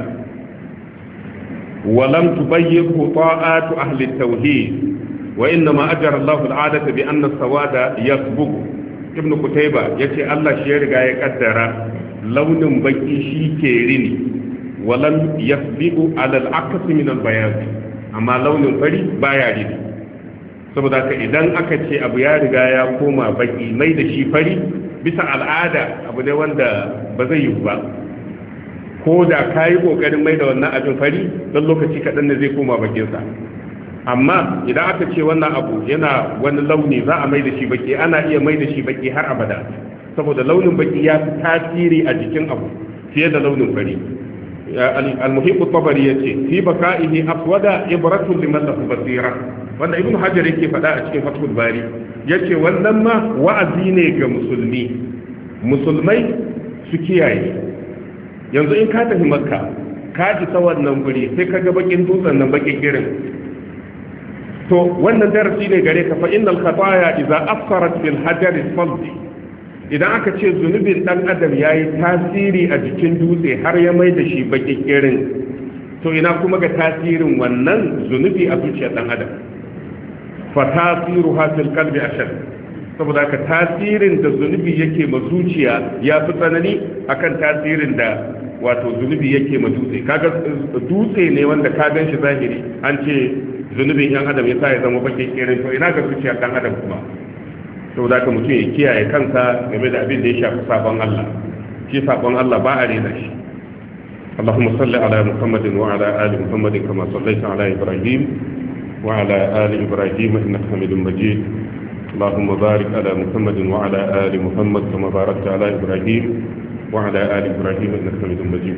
walam tubayyihu ta'atu ahli at-tauhid wa inma ajara Allah al-'adata bi anna as-sawada yasbuq ibnu kutayba yace Allah shi ya riga ya kaddara launin baki shi ke rini walam yasbiqu ala al-aqs min al-bayan amma launin fari baya rini saboda haka idan aka ce abu ya riga ya koma baki mai da shi fari bisa al'ada abu ne wanda ba zai yi ba ko da ka yi kokarin mai da wannan abin fari don lokaci kaɗan ne zai koma bakinsa amma idan aka ce wannan abu yana wani launi za a mai da shi baki ana iya mai da shi baki har abada saboda launin baki ya fi tasiri a jikin abu fiye da launin fari al-muhiq at-tabari yace fi baka'ihi aswada ibratun liman lahu basira wanda ibnu hajar yake faɗa a cikin fathul bari yace wannan ma wa'azi ne ga musulmi musulmai su kiyaye yanzu in ka tafi makka ka ji ta wannan guri sai ka ga bakin dutsen nan bakin girin to wannan darasi ne gare ka fa innal khataya idza afsarat bil hajar al-faldi idan aka ce zunubin dan adam yayi tasiri a jikin dutse har ya mai da shi bakin girin to ina kuma ga tasirin wannan zunubi a zuciyar dan adam fa tasiruha fil qalbi ashad saboda ka tasirin da zunubi yake ma zuciya ya fi tsanani akan tasirin da wato zunubi yake ma dutse kaga dutse ne wanda ka gan shi zahiri an ce zunubin yan adam ya sa ya zama bakin kirin to ina ga zuciyar dan adam kuma saboda ka mutum ya kiyaye kansa game da abin da ya shafi sabon Allah shi sabon Allah ba a rena shi اللهم صل على محمد وعلى آل محمد كما صليت على إبراهيم وعلى آل إبراهيم إنك حميد مجيد اللهم بارك على محمد وعلى آل محمد كما باركت على إبراهيم وعلى آل إبراهيم إنك حميد مجيد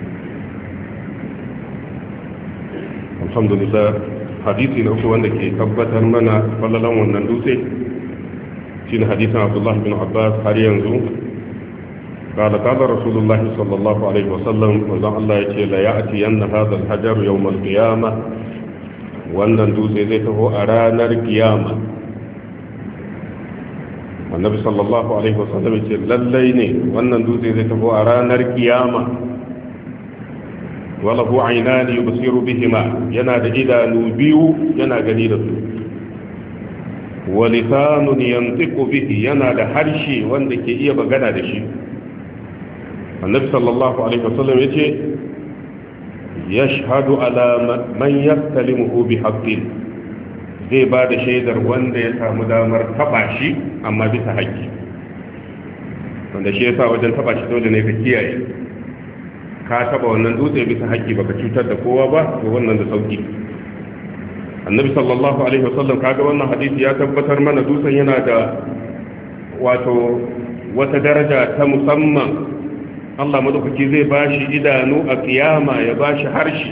الحمد لله حديثي نوكي وانك تبتر منا فللا ونندوسي شين حديث عبد الله بن عباس هل ينزو قال قال رسول الله صلى الله عليه وسلم وزع الله يتي لا يأتين هذا الحجر يوم القيامة ونندوسي ذاته أرانا القيامة annabi sallallahu alaihi wasallam ce lallai ne wannan dutse zai tafi a ranar kiyama walahu aynani yubsiru bihima yana da idanu biyu yana gani da su wa lisanun yantiqu bihi yana da harshe wanda ke iya magana da shi annabi sallallahu alaihi wasallam yace yashhadu ala man yastalimuhu bihaqqin zai ba da shaidar wanda ya samu damar taba shi amma bisa haƙƙi wanda shi yasa wajen taba shi dole ne ka kiyaye ka taba wannan dutse bisa haƙƙi baka cutar da kowa ba to wannan da sauki annabi sallallahu alaihi wasallam kaga wannan hadisi ya tabbatar mana dutsen yana da wato wata daraja ta musamman Allah madaukaki zai bashi idanu a kiyama ya bashi harshe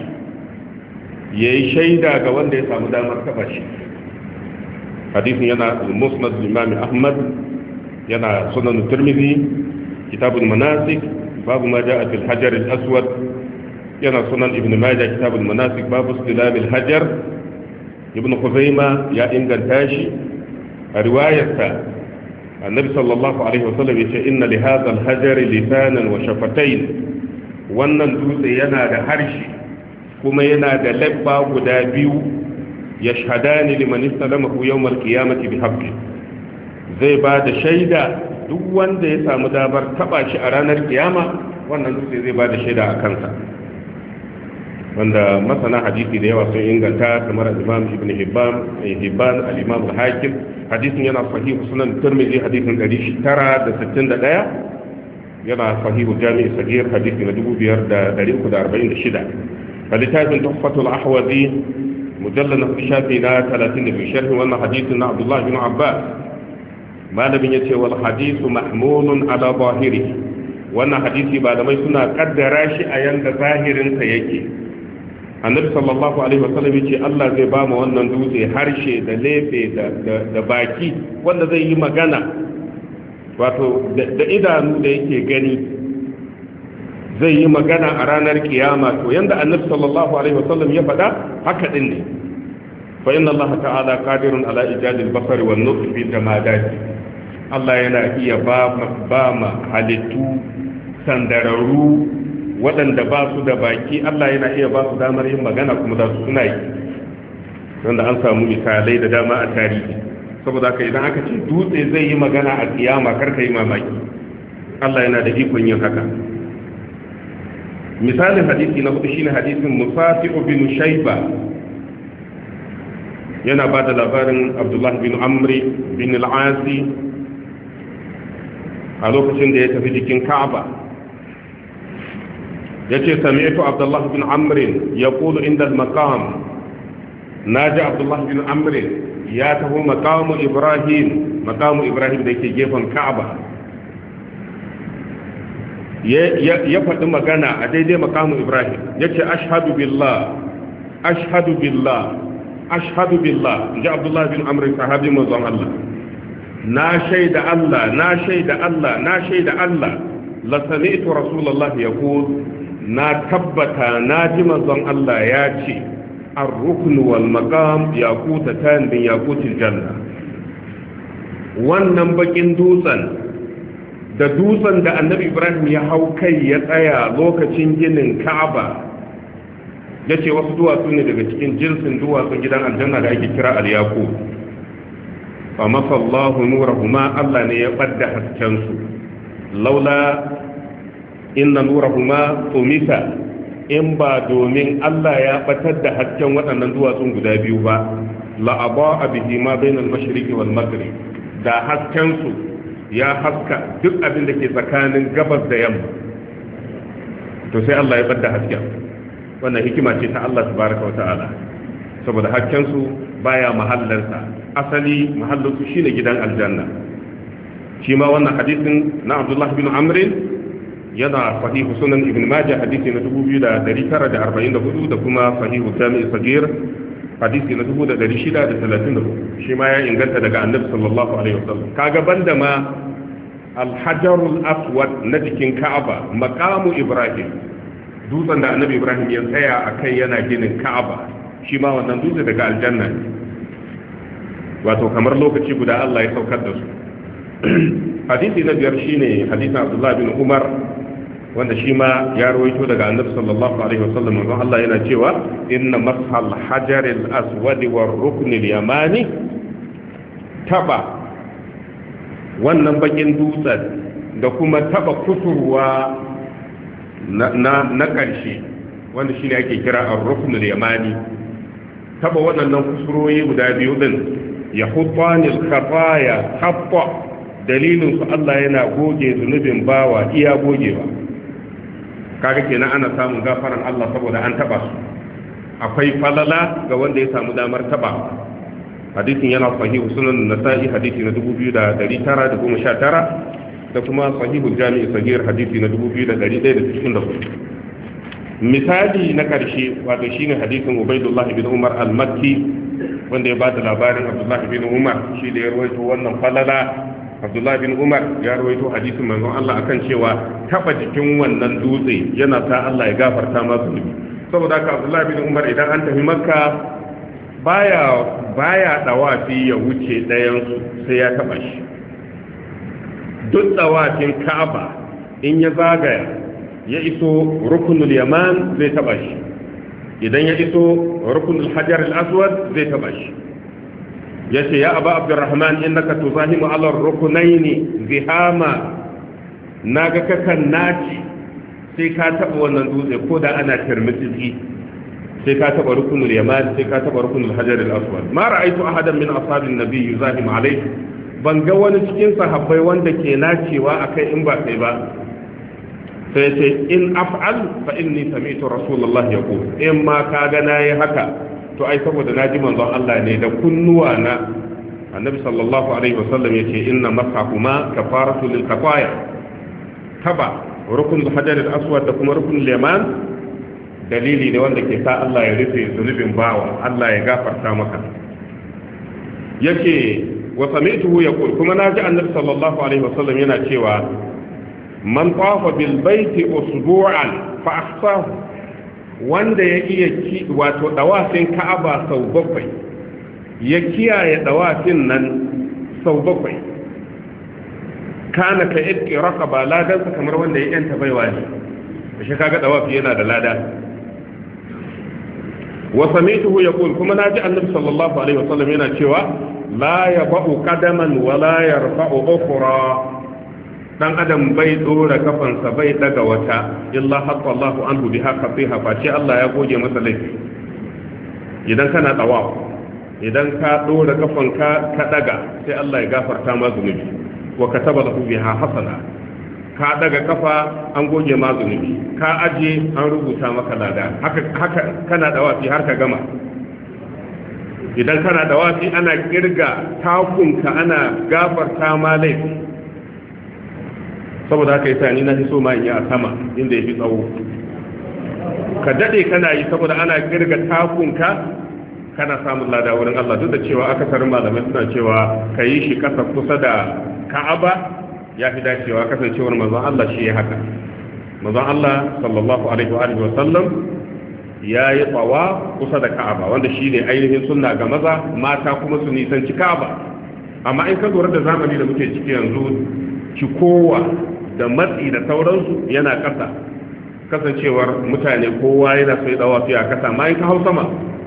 yayi shaida ga wanda ya samu damar taba shi hadisin yana al-musnad al-imam ahmad yana sunan tirmidhi kitab al-manasik babu ma jaa fil hajar al-aswad yana sunan ibn majah kitab al-manasik babu istilal al-hajar ibn khuzaimah ya inganta shi a riwayarsa annabi sallallahu alaihi wasallam yace inna li hadha al-hajar lisanan wa shafatayn wannan dutse yana da harshe kuma yana da labba guda biyu yashhadani liman istalamahu yawm al-qiyamati bihaqqi zai ba da shaida duk wanda ya samu damar taba shi a ranar kiyama wannan dutse zai ba da shaida a kansa wanda masana hadisi da yawa sun inganta kamar al-imam ibn hibban hibban al-imam al-hakim hadisin yana sahih sunan tirmidhi hadisin ɗari tara da sittin da ɗaya yana sahih jami' sagir hadisi na dubu biyar da ɗari uku da arba'in da shida littafin tuhfatul ahwazi mujallal na shafi na talatin da biyu sharhin wannan hadisin na abdullahi bin abbas malamin ya ce wal hadisu mahmulun ala zahiri wannan hadisi malamai suna kaddara shi a yanda zahirinsa yake annabi sallallahu alaihi wasallam yace Allah zai ba mu wannan dutse harshe da lefe da baki wanda zai yi magana wato da idanu da yake gani zai yi magana a ranar kiyama to yanda annabi sallallahu alaihi wasallam ya faɗa haka din ne fa inna Allah ta'ala qadirun ala ijadil basari wan nutfi bi jamadati Allah yana iya ba ba ma halittu sandararru waɗanda ba su da baki Allah yana iya ba su damar yin magana kuma za su suna yi wanda an samu misalai da dama a tarihi saboda haka idan aka ce dutse zai yi magana a kiyama karka yi mamaki Allah yana da ikon yin haka misalin hadisi na hudu shine hadisin Musafi'u bin Shayba yana ba da labarin Abdullah bin Amri bin al-Asi a lokacin da ya tafi jikin Ka'aba yace sami'tu Abdullah bin Amr yaqulu inda al-maqam naji Abdullah bin Amr ya taho maqamu Ibrahim maqamu Ibrahim da yake gefen Ka'aba ya faɗi magana a daidai maqamu Ibrahim yace ashhadu billah ashhadu billah ashhadu billah inji Abdullah bin Amr sahabi manzon Allah na shaida Allah na shaida Allah na shaida Allah la sami'tu Rasulullah yaqul na tabbata na ji manzon Allah ya ce ar-rukn wal maqam yaqutatan bin yaqutil janna wannan bakin dutsen da dutsen da Annabi Ibrahim ya hau kai ya tsaya lokacin ginin Ka'aba yace wasu duwatsu ne daga cikin jinsin duwatsun gidan aljanna da ake kira al-yaqut fa masallahu nurahuma Allah ne ya badda hasken su laula inna nurahuma tumisa in ba domin Allah ya batar da hasken waɗannan duwatsun guda biyu ba la abaa bihi ma bainal mashriqi wal maghrib da hasken su ya haska duk abin da ke tsakanin gabas da yamma to sai Allah ya badda hasken wannan hikima ce ta Allah tabaraka wa ta'ala saboda hasken su baya mahallarsa asali mahallarsu shine gidan aljanna shi ma wannan hadisin na Abdullah bin Amr yana sahihu sunan ibn Majah hadisi na dubu biyu da dari tara da arba'in da hudu da kuma sahihu Jami' Sagir hadisi na dubu da dari shida da talatin da hudu shi ma ya inganta daga Annabi sallallahu alaihi wasallam kaga banda ma al-hajarul aswad na jikin Ka'aba maqamu Ibrahim dutsen da Annabi Ibrahim ya tsaya akai yana ginin Ka'aba shi ma wannan dutse daga aljanna ne wato kamar lokaci guda Allah ya saukar da su hadisi na biyar shine hadisin Abdullah bin Umar wanda shi ma ya rawaito daga Annabi sallallahu alaihi wasallam manzon Allah yana cewa inna mashal hajar al-aswad war rukn al-yamani taba wannan bakin dutsen da kuma taba kusurwa na na karshe wanda shine ake kira ar-rukn al-yamani taba waɗannan kusuroyi guda biyu din yahutani al-khataya hatta dalilin su Allah yana goge zunubin bawa iya gogewa kaga kenan ana samun gafaran Allah saboda an taba su akwai falala ga wanda ya samu damar taba hadisin yana sahihu sunan nasa'i hadisi na dubu biyu da dari tara da goma sha tara da kuma sahihu jami'i sagir hadisi na dubu biyu da dari ɗaya da cikin da hudu misali na karshe wato shine hadisin Ubaydullah ibn Umar al-Makki wanda ya bada labarin Abdullah ibn Umar shi da ya rawaito wannan falala Abdullah bin Umar ya rawaito hadisin manzon Allah akan cewa taba jikin wannan dutse yana sa Allah ya gafarta masa zunubi saboda haka Abdullah bin Umar idan an tafi Makka baya baya dawafi ya wuce dayan su sai ya taba shi duk dawafin Ka'aba in ya zagaya ya iso rukunul yaman zai taba shi idan ya iso rukunul hajar al-aswad zai taba shi yace ya aba abdurrahman innaka tuzahimu ala rukunaini zihama naga kakan naci sai ka taba wannan dutse ko da ana tirmidhi sai ka taba rukunul yaman sai ka taba rukunul hajar al-aswad ma ra'aytu ahadan min ashabin nabiy yuzahim alayhi ban ga wani cikin sahabbai wanda ke nacewa akai in ba kai ba sai ce in af'al fa inni sami'tu rasulullah yaqul in ma ka ga nayi haka to ai saboda naji manzon Allah ne da kunnuwa na annabi sallallahu alaihi wasallam yace inna masahuma kafaratu lil khataya taba rukun al-hajar al-aswad da kuma rukun al-yaman dalili ne wanda ke sa Allah ya rufe zunubin bawa Allah ya gafarta maka yace wa sami'tuhu yaqul kuma naji annabi sallallahu alaihi wasallam yana cewa man tawafa bil baiti usbu'an fa ahsahu wanda ya iya ki wato dawafin Ka'aba sau bakwai ya kiyaye dawafin nan sau bakwai kana ka idki raqaba ladan kamar wanda ya yanta baiwa ne shi kaga dawafi yana da lada wa sami'tuhu yaqul kuma naji annabi sallallahu alaihi wasallam yana cewa la yaba'u qadaman wa la yarfa'u ukhra dan adam bai dora kafansa bai daga wata illa hatta Allahu anhu biha qatiha fa ce Allah ya goge masa laifi idan kana tawaf idan ka dora kafanka ka daga sai Allah ya gafarta ma zunubi wa kataba lahu biha hasana ka daga kafa an goge ma zunubi ka aje an rubuta maka lada haka haka kana dawafi har ka gama idan kana dawafi ana kirga takunka ana gafarta ma laifi saboda haka yasa ni na fi so ma in yi a sama inda yafi tsawo ka dade kana yi saboda ana kirga takunka kana samun lada wurin Allah duk da cewa akasarin malamai suna cewa ka yi shi kasa kusa da Ka'aba ya fi dacewa kasancewar manzon Allah shi ya haka manzon Allah sallallahu alaihi wa sallam ya yi tsawa kusa da Ka'aba wanda shi ne ainihin sunna ga maza mata kuma su nisanci Ka'aba amma in ka lura da zamani da muke ciki yanzu cikowa da matsi da sauransu yana ƙasa kasancewar mutane kowa yana sai dawa fiye a ƙasa ma in ka hau sama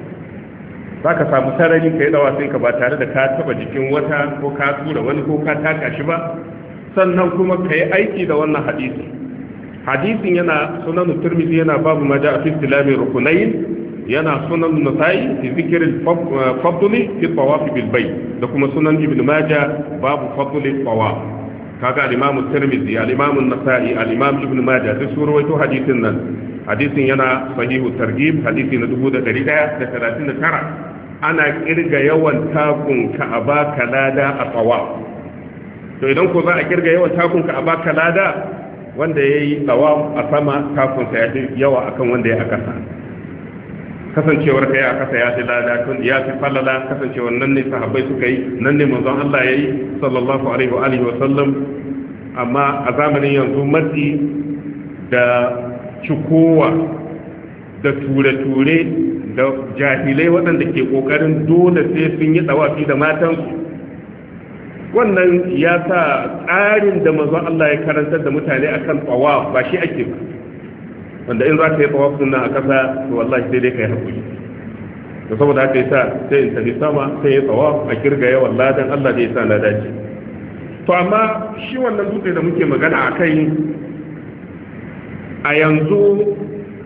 za ka samu sarari ka yi dawa sai ka ba tare da ka taba jikin wata ko ka tura wani ko ka taka shi ba sannan kuma ka yi aiki da wannan hadisi hadisin yana sunan turmizi yana babu ma ja fi istilamin rukunain yana sunan nasa'i fi zikirin fadli fi tawaf bil bayt da kuma sunan ibn majah babu fadli tawaf kaga al-imam turmizi al-imam an-nasa'i al-imam ibn majah duk sun rawaito hadisin nan hadisin yana sahihu targhib hadisi na dubu da ɗari ɗaya da talatin da tara ana kirga yawan takun ka'aba kalada a tawaf to idan ko za a kirga yawan takun ka'aba kalada wanda yayi tawaf a sama takun sa yafi yawa akan wanda ya akasa kasancewar kai a kasa ya fi lada tun ya fi falala kasancewar nan ne sahabbai suka yi nan ne manzon Allah yayi sallallahu alaihi wa alihi wa sallam amma a zamanin yanzu matsi da cikowa da ture-ture da jahilai waɗanda ke ƙoƙarin dole sai sun yi tsawafi da matansu wannan ya sa tsarin da manzon Allah ya karantar da mutane akan tsawa ba shi ake ba wanda in za ka yi tsawaf suna a ƙasa to wallahi sai dai ka yi haƙuri da saboda haka yasa sai in tafi sama sai ya tsawaf a kirga yawan ladan Allah da ya sa na dace to amma shi wannan dutse da muke magana a kai a yanzu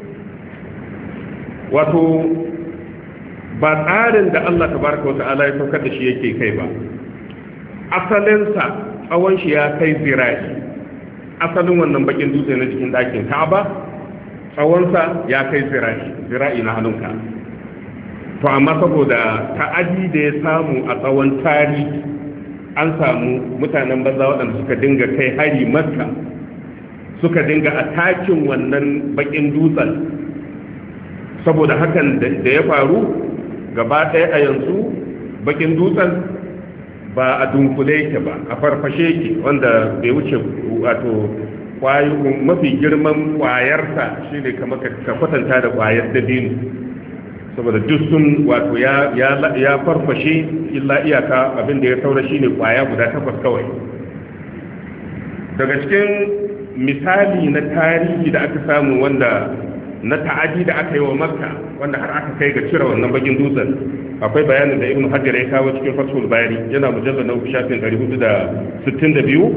wato ba tsarin da Allah tabaraka wa ta'ala ya saukar da shi yake kai ba asalinsa tsawon shi ya kai zira'i asalin wannan bakin dutse na cikin ɗakin Ka'aba tsawonsa ya kai zira'i zira'i na hannunka to amma saboda ta'adi da ya samu a tsawon tarihi an samu mutanen banza waɗanda suka dinga kai hari Makka suka dinga atakin wannan bakin dutsen saboda hakan da ya faru gaba ɗaya a yanzu bakin dutsen ba a dunkule yake ba a farfashe yake wanda bai wuce wato mafi girman kwayarsa shi ne kama ka kwatanta da kwayar dabino saboda duk sun wato ya farfashe illa iyaka abinda ya saura shi ne kwaya guda takwas kawai daga cikin misali na tarihi da aka samu wanda na ta'adi da aka yi wa Makka wanda har aka kai ga cire wannan bakin dutsen akwai bayanin da Ibn Hajar ya kawo cikin Fathul Bari yana mujallal na shafin ɗari hudu da sittin da biyu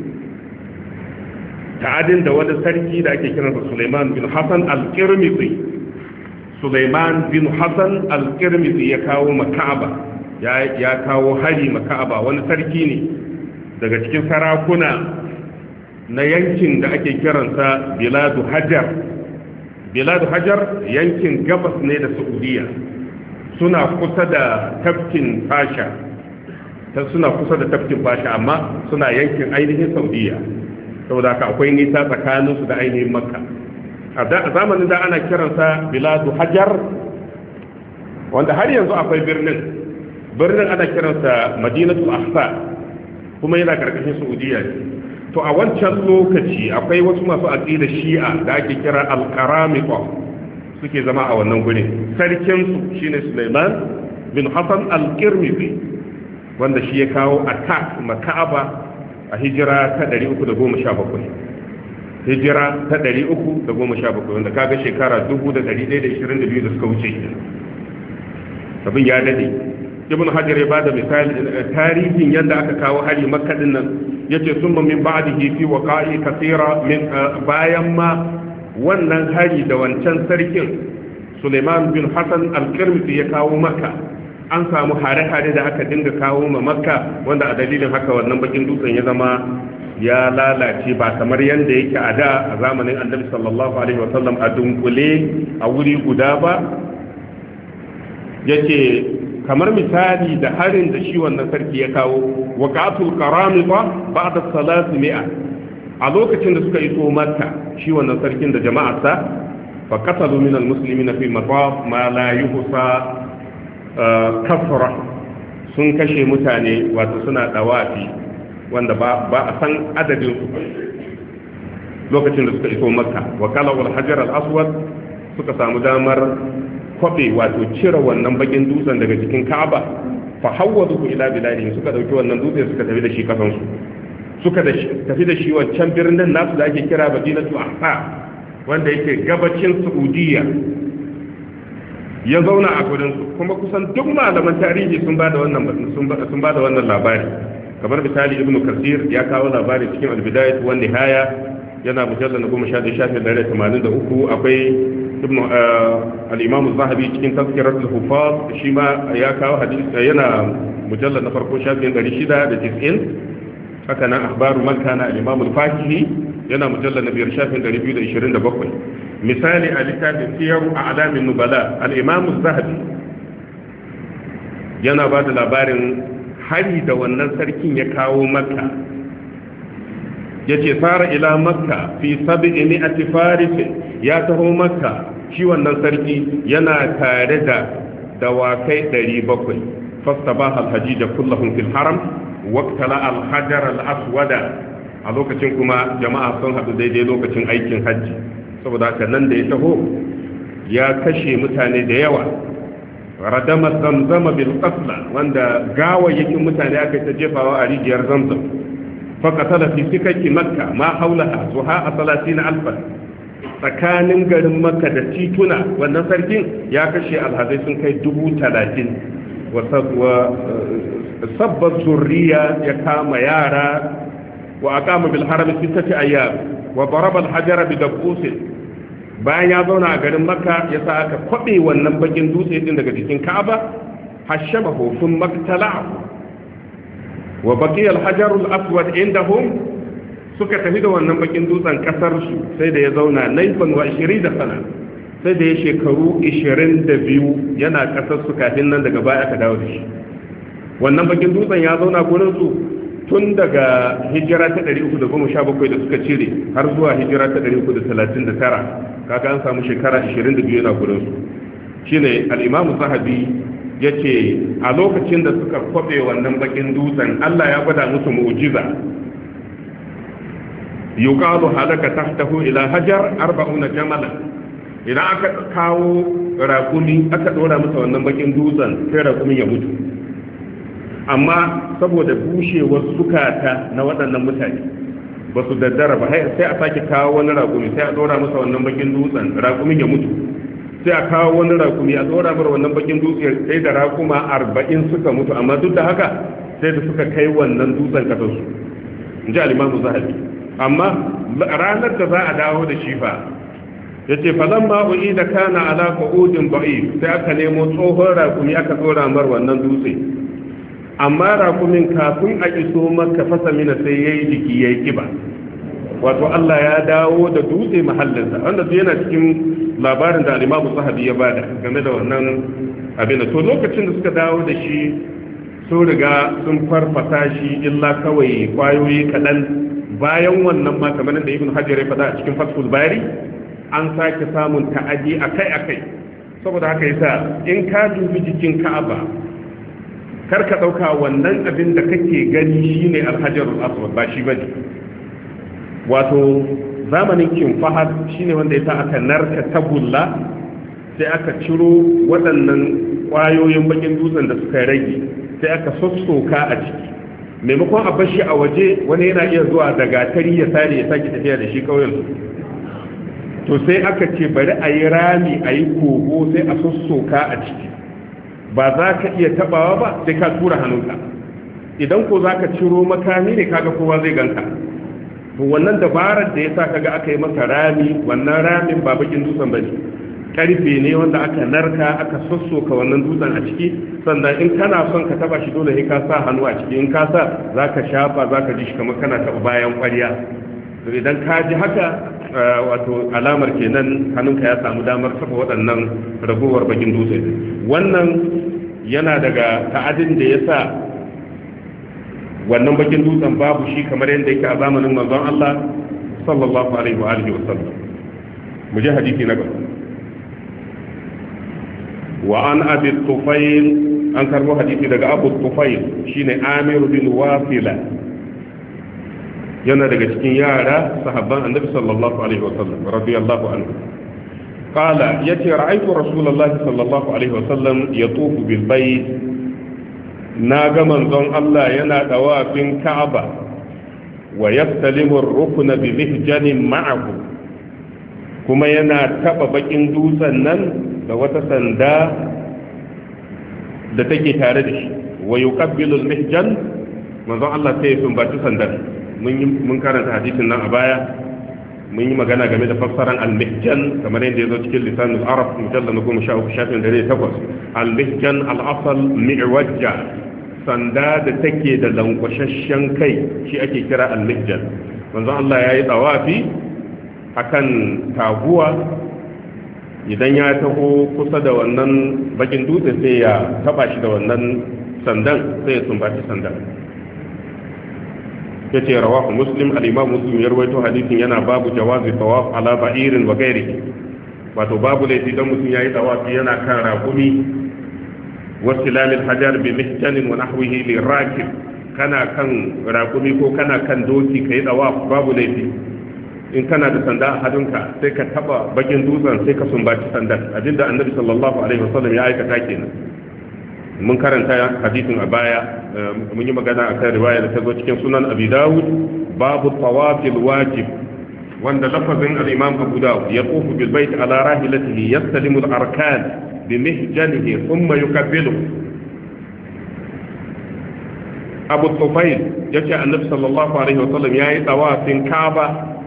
ta'adin da wani sarki da ake kiransa Sulaiman bin Hassan al-Qirmizi Sulaiman bin Hassan al-Qirmizi ya kawo Maka'aba ya ya kawo hari Maka'aba wani sarki ne daga cikin sarakuna na yankin da ake kiransa Biladu Hajar Biladu Hajar yankin gabas ne da Saudiya suna kusa da tafkin Fasha suna kusa da tafkin Fasha amma suna yankin ainihin Saudiya saboda haka akwai nisa tsakaninsu da ainihin Makka a zamanin da ana kiransa Biladu Hajar wanda har yanzu akwai birnin birnin ana kiransa Madinatul Ahsa kuma yana karkashin Saudiya to a wancan lokaci akwai wasu masu aqida shi'a da ake kira al-qaramita suke zama a wannan gurin sarkin su shine Sulaiman bin Hassan al-Qirmizi wanda shi ya kawo attack makaba a hijira ta ɗari uku da goma sha bakwai hijira ta ɗari uku da goma sha bakwai wanda kaga shekara dubu da ɗari ɗaya da ishirin da biyu da suka wuce abin ya dade ibn hajar ya bada misali tarihin yadda aka kawo hari makka din nan yace summa min ba'dihi fi waqa'i kathira min bayan ma wannan hari da wancan sarkin Suleiman bin Hassan al-Qirmizi ya kawo makka an samu hare-hare da aka dinga kawo ma makka wanda a dalilin haka wannan bakin dutsen ya zama ya lalace ba kamar yadda yake a da a zamanin annabi sallallahu alaihi wasallam a dunkule a wuri guda ba yace kamar misali da harin da shi wannan sarki ya kawo waqatul qaramita ba'da salati mi'a a lokacin da suka iso makka shi wannan sarkin da jama'arsa fa qatalu min almuslimina fi mataf ma la yuhsa kafra sun kashe mutane wato suna dawafi wanda ba ba a san adadin su lokacin da suka iso makka wa kala wal hajar al aswad suka samu damar kwabe wato cire wannan bakin dutsen daga cikin Ka'aba fa hawwadu ila biladihim suka dauki wannan dutse suka tafi da shi kasan su suka tafi da shi wancan birnin nasu da ake kira Madinatu Ahsa wanda yake gabacin Saudiya ya zauna a gurin su kuma kusan duk malaman tarihi sun bada wannan sun bada sun bada wannan labari kamar misali Ibn Kathir ya kawo labari cikin Al-Bidayah wa Nihaya yana mujallal na goma sha ɗaya shafin ɗari tamanin da uku akwai ibn al-imam az-zahabi cikin tazkirat al-hufaz shi ma ya kawo hadisi yana mujallal na farko shafin ɗari shida da tis'in haka nan akhbaru man kana al-imam al-fakihi yana mujallal na biyar shafin ɗari biyu da ishirin da bakwai misali a littafin siyaru a'lamin nubala al-imam az-zahabi yana ba da labarin hari da wannan sarkin ya kawo makka yace fara ila makka fi sab'i mi'ati faris ya taho makka shi wannan sarki yana tare da dawakai ɗari bakwai fastabaha al-hajij kulluhum fil haram waqtala al-hajar al-aswada a lokacin kuma jama'a sun hadu daidai lokacin aikin hajji saboda haka nan da ya taho ya kashe mutane da yawa radama zamzama bil qasla wanda gawayyakin mutane aka ta jefawa a rijiyar zamzam فقتل في سكك مكة ما حولها زهاء ثلاثين ألفا tsakanin garin makka da tituna wannan sarkin ya kashe alhazai sun kai dubu talatin wa sabbar zurriya ya kama yara wa aqama bil harami sittati ayyam wa daraba al hajara bi dabusin bayan ya zauna a garin makka ya sa aka kwabe wannan bakin dutse din daga cikin ka'aba hashamahu thumma maktala'u wa baqiya al-hajar al-aswad indahum suka tafi da wannan bakin dutsen kasar su sai da ya zauna naifan wa ishirin da sana sai da ya shekaru ishirin da biyu yana kasar su kafin nan daga baya aka dawo da shi wannan bakin dutsen ya zauna gurin su tun daga hijira ta ɗari uku da goma sha bakwai da suka cire har zuwa hijira ta ɗari uku da talatin da tara kaga an samu shekara ishirin da biyu yana gurin su shine al-imam zahabi ya ce a lokacin da suka kwabe wannan bakin dutsen Allah ya gwada musu mu'jiza yuqalu halaka tahtahu ila hajar arba'una jamalan idan aka kawo rakumi aka dora masa wannan bakin dutsen sai rakumin ya mutu amma saboda bushewar sukata na waɗannan mutane ba su daddara ba sai a sake kawo wani rakumi sai a dora masa wannan bakin dutsen rakumin ya mutu sai a kawo wani rakumi a tsora bar wannan bakin dutse sai da rakuma arba'in suka mutu amma duk da haka sai da suka kai wannan dutsen kasar su in ji alimamu zahabi amma ranar da za a dawo da shi fa ya ce falon ma'u'i da kana ala ƙa'udin ba'i sai aka nemo tsohon rakumi aka tsora mar wannan dutse amma rakumin kafin a iso maka fasa mina sai ya yi jiki ya yi kiba wato Allah ya dawo da dutse mahallinsa wanda su yana cikin labarin da alimamu sahabi ya bada game da wannan abin da to lokacin da suka dawo da shi sun riga sun farfasa shi illa kawai kwayoyi kaɗan bayan wannan ma kamar da ibn hajar ya faɗa a cikin fathul bari an sake samun ta'adi akai-akai saboda haka yasa in ka dubi jikin ka'aba kar ka ɗauka wannan abin da kake gani shine alhajarul aswad ba shi bane wato zamanin kin fahad shine wanda ya sa aka narka tagulla sai aka ciro waɗannan ƙwayoyin bakin dutsen da suka rage sai aka sassoka a ciki maimakon a bashi a waje wani yana iya zuwa da gatari ya sare ya sake tafiya da shi kauyen to sai aka ce bari a yi rami a yi kogo sai a sassoka a ciki ba za ka iya tabawa ba sai ka tura hannunka idan ko za ka ciro makami ne kaga kowa zai ganka to wannan dabarar da ya sa kaga aka yi masa rami wannan ramin ba bakin dutsen bane karfe ne wanda aka narka aka sassoka wannan dutsen a ciki sannan in kana son ka taba shi dole sai ka sa hannu a ciki in ka sa zaka shafa zaka ji shi kamar kana taba bayan ƙwarya to idan ka ji haka wato alamar kenan hannunka ya samu damar taba waɗannan ragowar bakin dutse wannan yana daga ta'adin da ya sa wannan bakin dutsen babu shi kamar yadda yake a zamanin manzon Allah sallallahu alaihi wa alihi wa sallam mu ji hadisi na gaba wa an abi tufail an karbo hadisi daga abu tufail shine Amir bin Wasila yana daga cikin yara sahabban annabi sallallahu alaihi wa sallam radiyallahu anhu qala yace ra'aytu rasulullahi sallallahu alaihi wa sallam yatufu bil bayt na ga manzon Allah yana dawafin Ka'aba wa yastalimu ar-rukna bi mihjanin ma'ahu kuma yana taba bakin dutsen nan da wata sanda da take tare da shi wa yuqabbilu al-mihjan manzon Allah sai ya sumbaci sandar mun mun karanta hadisin nan a baya mun yi magana game da fassaran al-mihjan kamar yadda yazo cikin lisanul arab mujallal na goma sha uku shafin da takwas al-mihjan al-asl mi'wajja sanda da take da lankwashashen kai shi ake kira al-mihjan manzon Allah yayi tawafi akan taguwa idan ya taho kusa da wannan bakin dutse sai ya taba shi da wannan sandan sai ya sumbaci sandan yace rawahu muslim al-imam muslim ya rawaito hadisin yana babu jawazi tawaf ala ba'irin wa ghairihi wato babu laifi dan mutum yayi tawafi yana kan rakumi wasilal al-hajar bi mihjan wa nahwihi lirakib kana kan rakumi ko kana kan doki kai tawaf babu laifi in kana da sanda a hadunka sai ka taba bakin dutsen sai ka sumbaci sandan abinda annabi sallallahu alaihi wasallam ya aikata kenan mun karanta hadisin a baya mun yi magana akan riwaya da ta zo cikin sunan abi dawud babu tawafil wajib wanda lafazin al-imam abu dawud ya qufu bil bayt ala rahilatihi yastalimu al-arkan bi mihjanihi thumma yukabbilu abu tufail yace annabi sallallahu alaihi wasallam yayi tawafin kaaba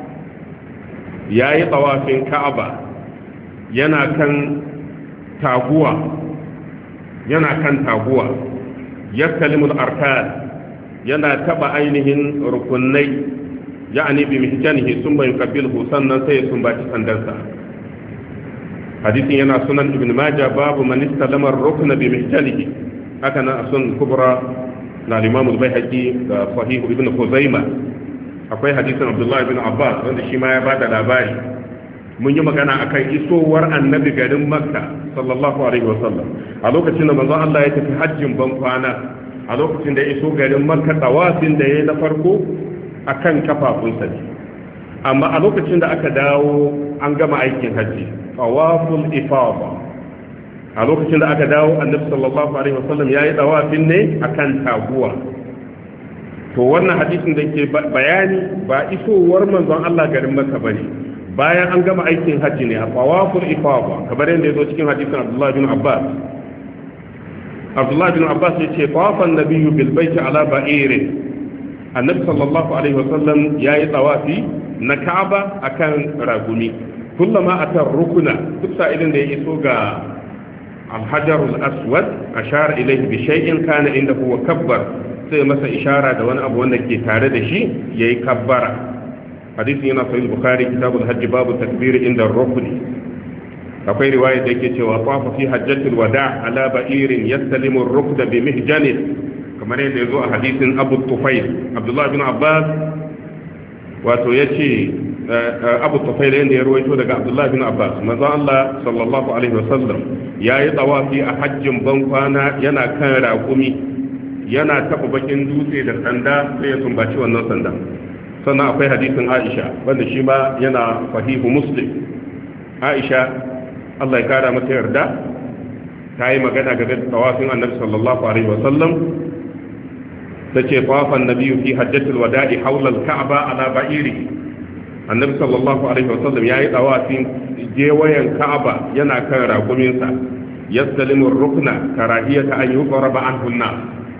yayi tawafin kaaba yana kan taguwa yana kan taguwa ya kalimul arkan yana taba ainihin rukunai ya'ani bi mihjanihi summa yukabbiluhu sannan sai ya sumbaci sandarsa hadisin yana sunan ibn majah babu man istalama ar-rukna bi mihjanihi haka nan sunan kubra na imam al-baihaqi da sahih ibn khuzaimah akwai hadisin abdullah ibn abbas wanda shi ma ya bada labari mun yi magana akan isowar annabi garin makka sallallahu alaihi wasallam a lokacin da manzon Allah ya tafi hajjin ban kwana a lokacin da ya iso garin makka tawafin da yayi na farko akan kafafunsa ne amma a lokacin da aka dawo an gama aikin hajji tawaful ifada a lokacin da aka dawo annabi sallallahu alaihi wasallam yayi tawafin ne akan taguwa to wannan hadisin da ke bayani ba isowar manzon Allah garin makka bane bayan an gama aikin hajji ne a tawaful ifada kamar yadda yazo cikin hadisin Abdullah bin Abbas Abdullah bin Abbas yace tawafan nabiyyu bil bayt ala ba'ir annabi sallallahu alaihi wasallam yayi tawafi na Ka'aba akan ragumi kullama atar rukuna duk sa'ilin da ya iso ga al-hajar al-aswad ashara ilayhi bi shay'in kana indahu wa kabbar sai masa ishara da wani abu wanda ke tare da shi yayi kabbara hadisin yana sahih bukhari kitabul hajj babu takbir inda ar-rukn akwai riwaya da yake cewa tawafa fi hajjatul wada' ala ba'irin yastalimu ar-rukn bi mihjanin kamar yadda yazo a hadisin abu tufail abdullah bin abbas wato yace abu tufail yanda ya ruwaito daga abdullah bin abbas manzo Allah sallallahu alaihi wasallam yayi tawafi a hajjin ban kwana yana kan raƙumi yana taba bakin dutse da sanda sai ya sumbaci wannan sanda sannan akwai hadisin Aisha wanda shi ma yana sahihu Muslim. Aisha Allah ya kara mata yarda ta yi magana game da tawafin Annabi sallallahu alaihi wa sallam tace tawafa an-nabi fi hajjatil wada'i hawla al-Ka'ba ala ba'iri. Annabi sallallahu alaihi wa sallam yayi tawafin gewayen Ka'aba yana kan raƙuminsa yastalimu ar-rukna karahiyata an yuqraba anhu an-nas.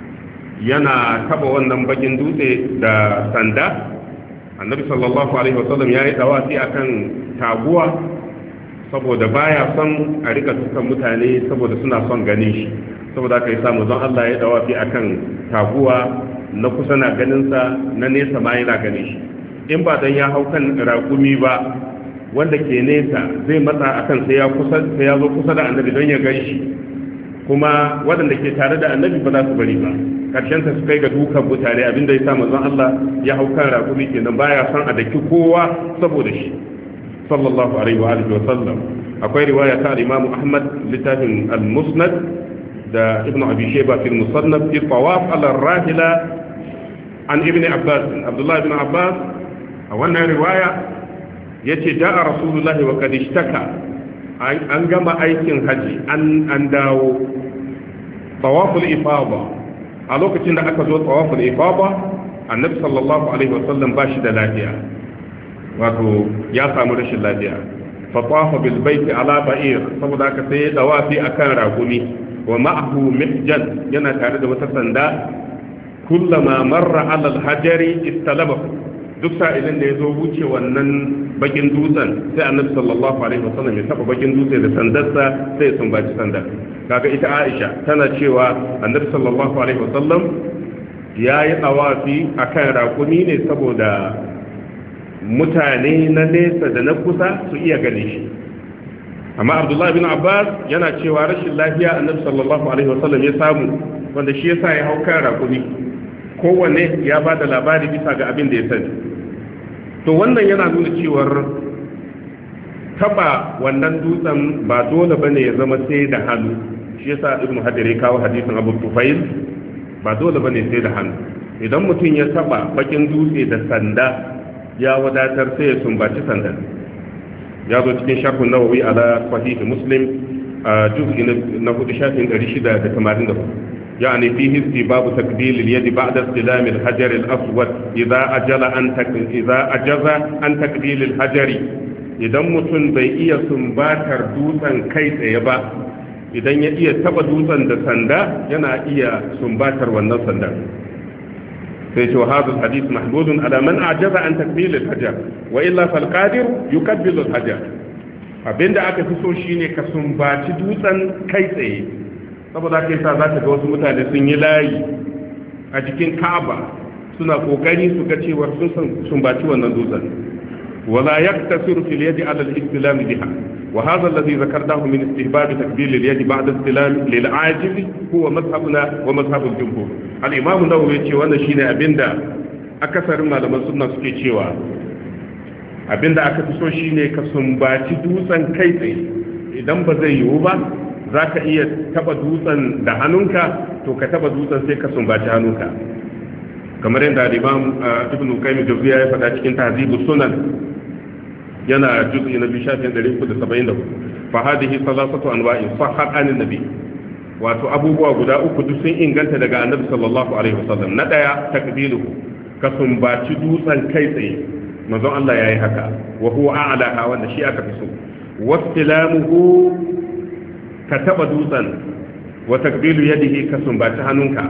Yana taba wannan bakin dutse da sanda. Annabi sallallahu alaihi wa sallam yayi tawafi akan taguwa saboda baya son a rika tukan mutane saboda suna son ganin shi, saboda aka yi samu don Allah ya dawafi akan taguwa na kusa na ganinsa na nesa ma yana ganin shi. In ba dan ya hau kan raƙumi ba wanda ke nesa zai matsa akan sai ya kusa sai ya zo kusa da annabi don ya gan shi, kuma waɗanda ke tare da annabi ba za su bari ba, karshen ta su kai ga dukan mutane. Abinda ya sa manzon Allah ya hau kan raƙumi kenan, baya son a daki kowa saboda shi sallallahu alaihi wa alihi wa sallam. Akwai riwaya ta Imam Ahmad littafin al-Musnad da Ibn Abi Shayba fi al-Musannaf fi tawaf ala ar-rahila an Ibn Abbas. Abdullah ibn Abbas a wannan riwaya yace da'a Rasulullah wa qad ishtaka, an gama aikin haji an an dawo tawaf al-ifada. A lokacin da aka zo tawaf al-ifada annabi sallallahu alaihi wa sallam bashi da lafiya, wato ya samu rashin lafiya. fatafa bil baiti ala ba'ir, saboda aka sai dawafi akan ragumi wa ma'ahu mihjan, yana tare da wata sanda. kullama marra ala al-hajari istalaba, duk sa'ilin da yazo wuce wannan bakin dutsen sai annabi sallallahu alaihi wasallam ya taba bakin dutse da sandarsa sai ya sumbaci sandar. kaga ita Aisha tana cewa annabi sallallahu alaihi wasallam yayi dawafi akan ragumi ne saboda mutane na nesa da na kusa su iya gane shi. Amma Abdullah bin Abbas yana cewa rashin lafiya annabi sallallahu alaihi wasallam ya samu, wanda shi yasa ya hau kan rakumi. Kowanne ya ba da labari bisa ga abin da ya sani. To wannan yana nuna cewar taba wannan dutsen ba dole bane ya zama sai da hannu. Shi yasa Ibn Hajar ya kawo hadisin Abu Tufail, ba dole bane sai da hannu. Idan mutum ya taba bakin dutse da sanda ya wadatar sai ya sumbaci sandan. Ya zo cikin sharhun Nawawi ala sahih Muslim a juz'i na hudu shafin ɗari shida da tamanin da hudu. يعني فيه استباب تقبيل اليد بعد استلام الحجر الأسود إذا أجل أن إذا أجز عن تقبيل الحجر. idan mutum bai iya sumbatar dutsen kai tsaye ba, idan ya iya taba dutsen da sanda yana iya sumbatar wannan sandan. sai ce hadha hadith mahdudun ala man ajaza an takbil al-hajar wa illa fal qadir yukabbil al-hajar. Abinda aka fi so shine ka sumbaci dutsen kai tsaye, saboda kai sa zaka ga wasu mutane sun yi layi a cikin Ka'aba suna kokari su ga cewa sun sumbaci wannan dutsen. ولا يقتصر في اليد على الاستلام بها، وهذا الذي ذكرناه من استحباب تقبيل اليد بعد استلام للعاجز هو مذهبنا ومذهب الجمهور. الإمام النووي يقول وانا شيني أبندا أكثر ما لما سنة سكي cewa abinda aka fi so shine ka sumbaci dutsen kai tsaye. Idan ba zai yiwu ba za ka iya taba dutsen da hannunka, to ka taba dutsen sai ka sumbaci hannunka, kamar yadda Imam Ibn Qayyim Jawziyya ya faɗa cikin Tahzibus Sunan, yana juz'i na biyu shafin ɗari uku da saba'in da hudu. Fa hadhihi salasatu anwa'in sahhat anin nabi, wato abubuwa guda uku duk sun inganta daga annabi sallallahu alaihi wasallam. Na daya takbiluhu, ka sumbaci dutsen kai tsaye, manzon Allah yayi haka, wa huwa a'laha, wanda shi aka fi so. Wastilamuhu, ka taba dutsen, wa takbilu yadihi, ka sumbaci hannunka,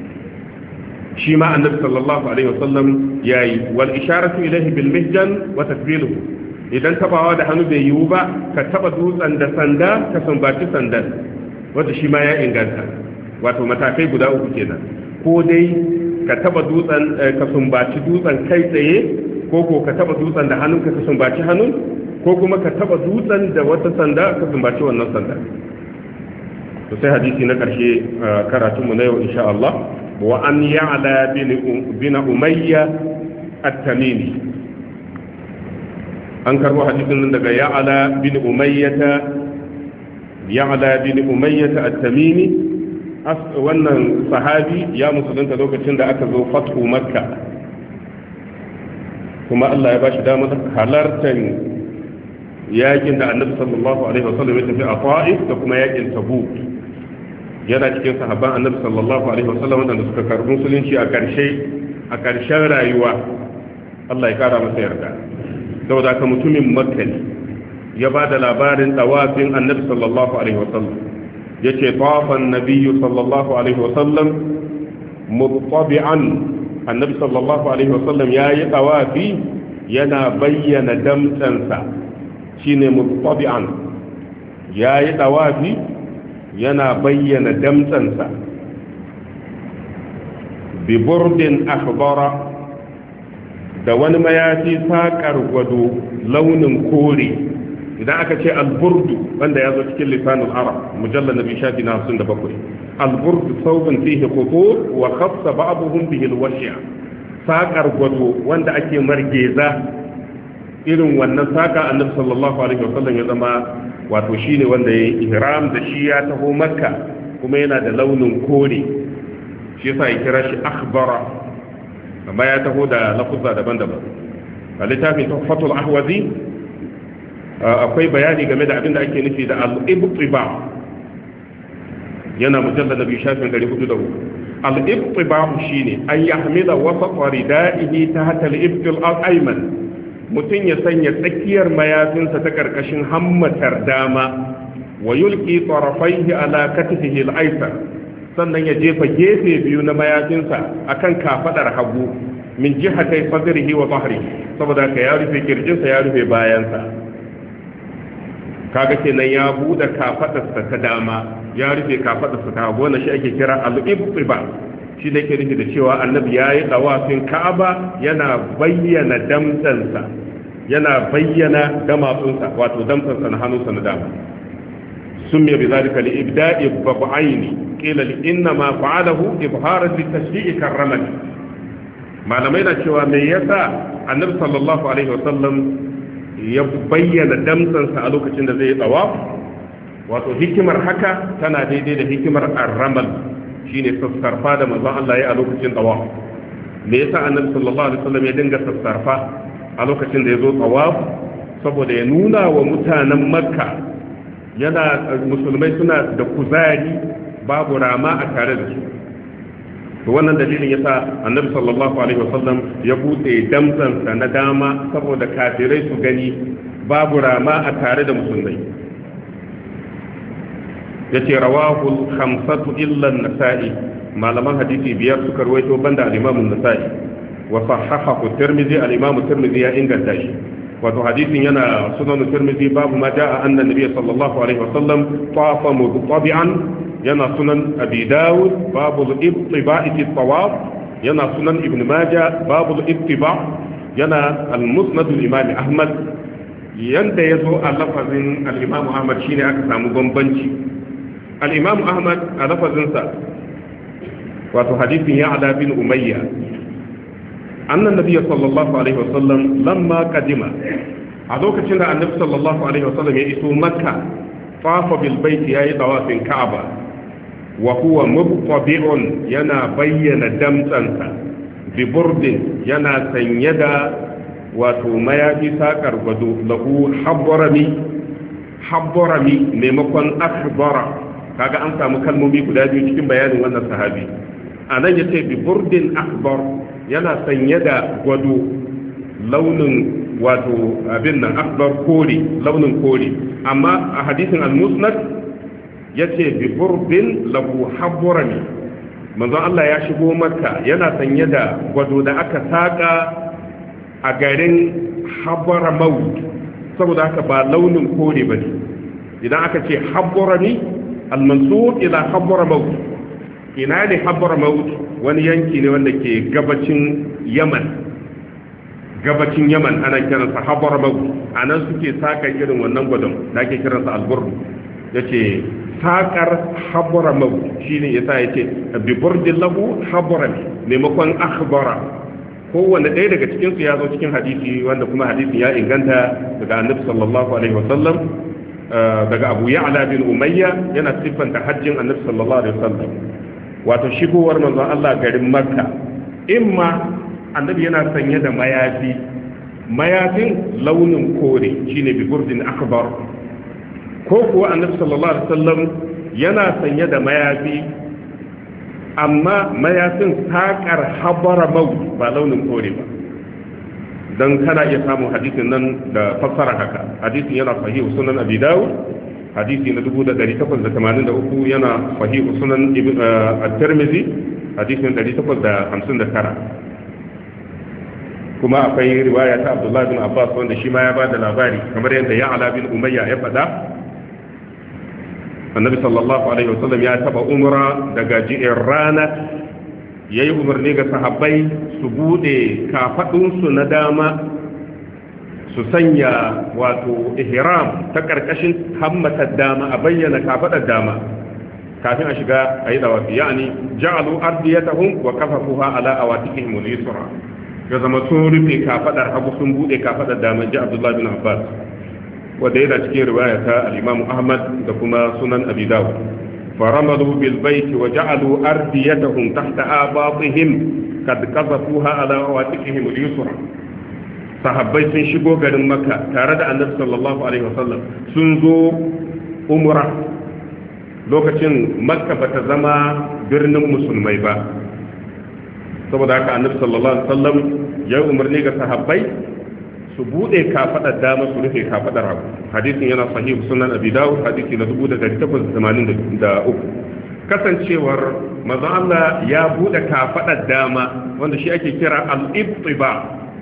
shi ma annabi sallallahu alaihi wasallam yayi. Wal isharatu ilayhi bil mihjan wa takbiluhu, idan tabawa da hannu bai yiwu ba ka taba dutsen da sanda, ka sumbaci sandan, wanda shi ma ya inganta. Wato matakai guda uku kenan, ko dai ka taba dutsen ka sumbaci dutsen kai tsaye, ko ko ka taba dutsen da hannunka ka sumbaci hannun, ko kuma ka taba dutsen da wata sanda ka sumbaci wannan sanda. to sai hadisi na karshe karatunmu na yau insha Allah, wa an ya'la bin umayya at-tamimi, an karbo hadisin nan daga ya'la bin umayyata ya'la bin umayyata at-tamimi. wannan sahabi ya musulunta lokacin da aka zo fathu makka. kuma Allah ya ba shi damar halartar yakin da annabi sallallahu alaihi wasallam ya tafi a Ta'if da kuma yakin Tabuk. Yana cikin sahabban annabi sallallahu alaihi wasallam wanda suka karbi musulunci a ƙarshe a ƙarshen rayuwa. Allah ya kara masa yarda. Saboda ka mutumin Makka ne ya ba da labarin tawafin annabi sallallahu alaihi wasallam. Yace tawafan nabiyyu sallallahu alaihi wasallam muttabi'an, annabi sallallahu alaihi wasallam yayi tawafi yana bayyana damtsansa, shine muttabi'an, yayi tawafi yana bayyana damtsansa bi burdin akhbara, da wani mayafi saƙar gwado launin kore. Idan aka ce alburdu wanda ya zo cikin lisanul arab mujallal nabi shafi na hamsin da bakwai, alburdu saubin fihi qutur wa khassa ba'dhum bihi alwashya, saƙar gwado wanda ake margeza irin wannan saƙa annabi sallallahu alaihi wasallam ya zama wato shine wanda yayi ihram da shi ya taho makka kuma yana da launin kore, shi yasa ya kira shi akhbara, amma ya taho da lafuzza daban-daban. A littafin Tuhfatul Ahwazi akwai bayani game da abin da ake nufi da al-ibtiba, yana mujallal nabi shafin dari hudu da uku. Al-ibtiba shine an yahmila wasat ridaihi tahta al-ibtil al-ayman, mutum ya sanya tsakiyar mayafinsa ta karkashin hammatar dama, wa yulqi tarafaihi ala katifihi al-aysar, sannan ya jefa gefe biyu na mayafinsa akan kafadar hagu min jihatai sadrihi wa dhahrihi, saboda ka ya rufe kirjinsa ya rufe bayansa. Kaga kenan ya bude kafadarsa ta dama ya rufe kafadarsa ta hagu, wannan shi ake kira al-ibtiba. Shi da ke nufi da cewa annabi yayi tawafin Ka'aba yana bayyana damtsansa, yana bayyana damatsunsa, wato damtsansa na hannunsa na dama. Summiya bi zalika li ibda'i bab'aini, qila li inna ma fa'alahu ibharan li tashri'i karramati. Malamai na cewa me yasa annabi sallallahu alaihi wasallam ya bayyana damtsansa a lokacin da zai yi tawaf? Wato hikimar haka tana daidai da hikimar ar-ramal, shine sassarfa da manzon Allah ya a lokacin tawaf. Me yasa annabi sallallahu alaihi wasallam ya dinga sassarfa a lokacin da ya zo tawaf? Saboda ya nuna wa mutanen Makka yana musulmai suna da kuzari, babu rama a tare da su. To wannan dalilin yasa annabi sallallahu alaihi wasallam ya bude damtsansa na dama saboda kafirai su gani babu rama a tare da musulmai. Yace rawahu al-khamsatu illa an-nasa'i, malaman hadisi biyar suka rawaito banda al-imam an-nasa'i, wa sahahahu at-tirmidhi, al-imam at-tirmidhi ya inganta shi. Wato hadisin yana sunan at-tirmidhi babu ma jaa anna an-nabiy sallallahu alaihi wasallam tawafa mutabi'an, yana sunan abi dawud babu al-ibtiba' fi at-tawaf, yana sunan ibn majah babu al-ibtiba', yana al-musnad al-imam ahmad. Yanda yazo a lafazin al-imam ahmad shine aka samu bambanci. al-imam ahmad a lafazinsa wato hadisin ya'la bin umayya annan nabiyyi sallallahu alaihi wasallam lamma qadima, a lokacin da annabi sallallahu alaihi wasallam ya iso makka, tafa bil bait yayi tawafin ka'aba, wa huwa mubtabi'un, yana bayyana damtsansa, bi burdin, yana sanye da wato mayafi sakar gwado, lahu habbarami habbarami maimakon akhbara. Kaga an samu kalmomi guda biyu cikin bayanin wannan sahabi. Anan yace bi burdin akhbar, yana sanye da gwado launin wato abin nan akhbar kore, launin kore. Amma a hadisin al-musnad yace bi burdin lahu habbarami, manzo Allah ya shigo makka yana sanye da gwado da aka saka a garin Habramaut, saboda haka ba launin kore bane. Idan aka ce Habrami al-mansub ila Habramaut, ina ne Habramaut? Wani yanki ne wanda ke gabacin Yaman, gabacin Yaman ana kiransa Habramaut. Anan suke saka irin wannan gwadon da ake kiransa al-burd. Yace sakar Habramaut shine yasa yace bi burdin lahu Habrami maimakon akhbara. Kowanne ɗaya daga cikinsu ya zo cikin hadisi wanda kuma hadisin ya inganta daga annabi sallallahu alaihi wasallam, daga abu ya'la bin umayya yana siffanta hajjin annabi sallallahu alaihi wasallam, wato shigowar manzon Allah garin makka. Imma annabi yana sanye da mayafi mayafin launin kore shine bi burdin akbar, ko kuwa annabi sallallahu alaihi wasallam yana sanye da mayafi amma mayafin sakar habara mau ba launin kore ba, dan kana iya samun hadisin nan da fassara haka. Hadisin yana sahihu sunan abi dawud hadisi na dubu da ɗari takwas da tamanin da uku, yana sahihu sunan at-tirmidhi hadisi na ɗari takwas da hamsin da tara. Kuma akwai riwaya ta Abdullah bin Abbas wanda shi ma ya bada labari kamar yadda Ya'la bin Umayya ya faɗa. Annabi sallallahu alaihi wasallam ya taba umra daga ji'ir rana, yayi umarni ga sahabbai su bude kafadunsu na dama su sanya wato ihram ta karkashin hammatar dama, a bayyana kafadar dama kafin a shiga ayi dawafi, yani ja'alu ardiyatahum wa kafafuha ala awatikihim al-yusra, ya zama sun rufe kafadar hagu sun bude kafadar dama, ji Abdullah bin Abbas wanda yana cikin riwaya ta al-Imam Ahmad da kuma sunan Abi Dawud. faramalu bil baiti wa ja'alu ardiyatahum tahta abatihim kad qazafuha ala awatikihim al-yusra. Sahabbai sun shigo garin Makka tare da Annabi sallallahu alaihi wasallam, sun zo umra lokacin Makka bata zama birnin musulmai ba, saboda haka Annabi sallallahu alaihi wasallam ya umarni ga sahabbai su bude kafadar dama su rufe kafadar hagu. Hadisin yana sahih sunan Abi Dawud hadisi na dubu da ɗari takwas da tamanin da uku. Kasancewar manzo Allah ya bude kafadar dama wanda shi ake kira al-ibtiba,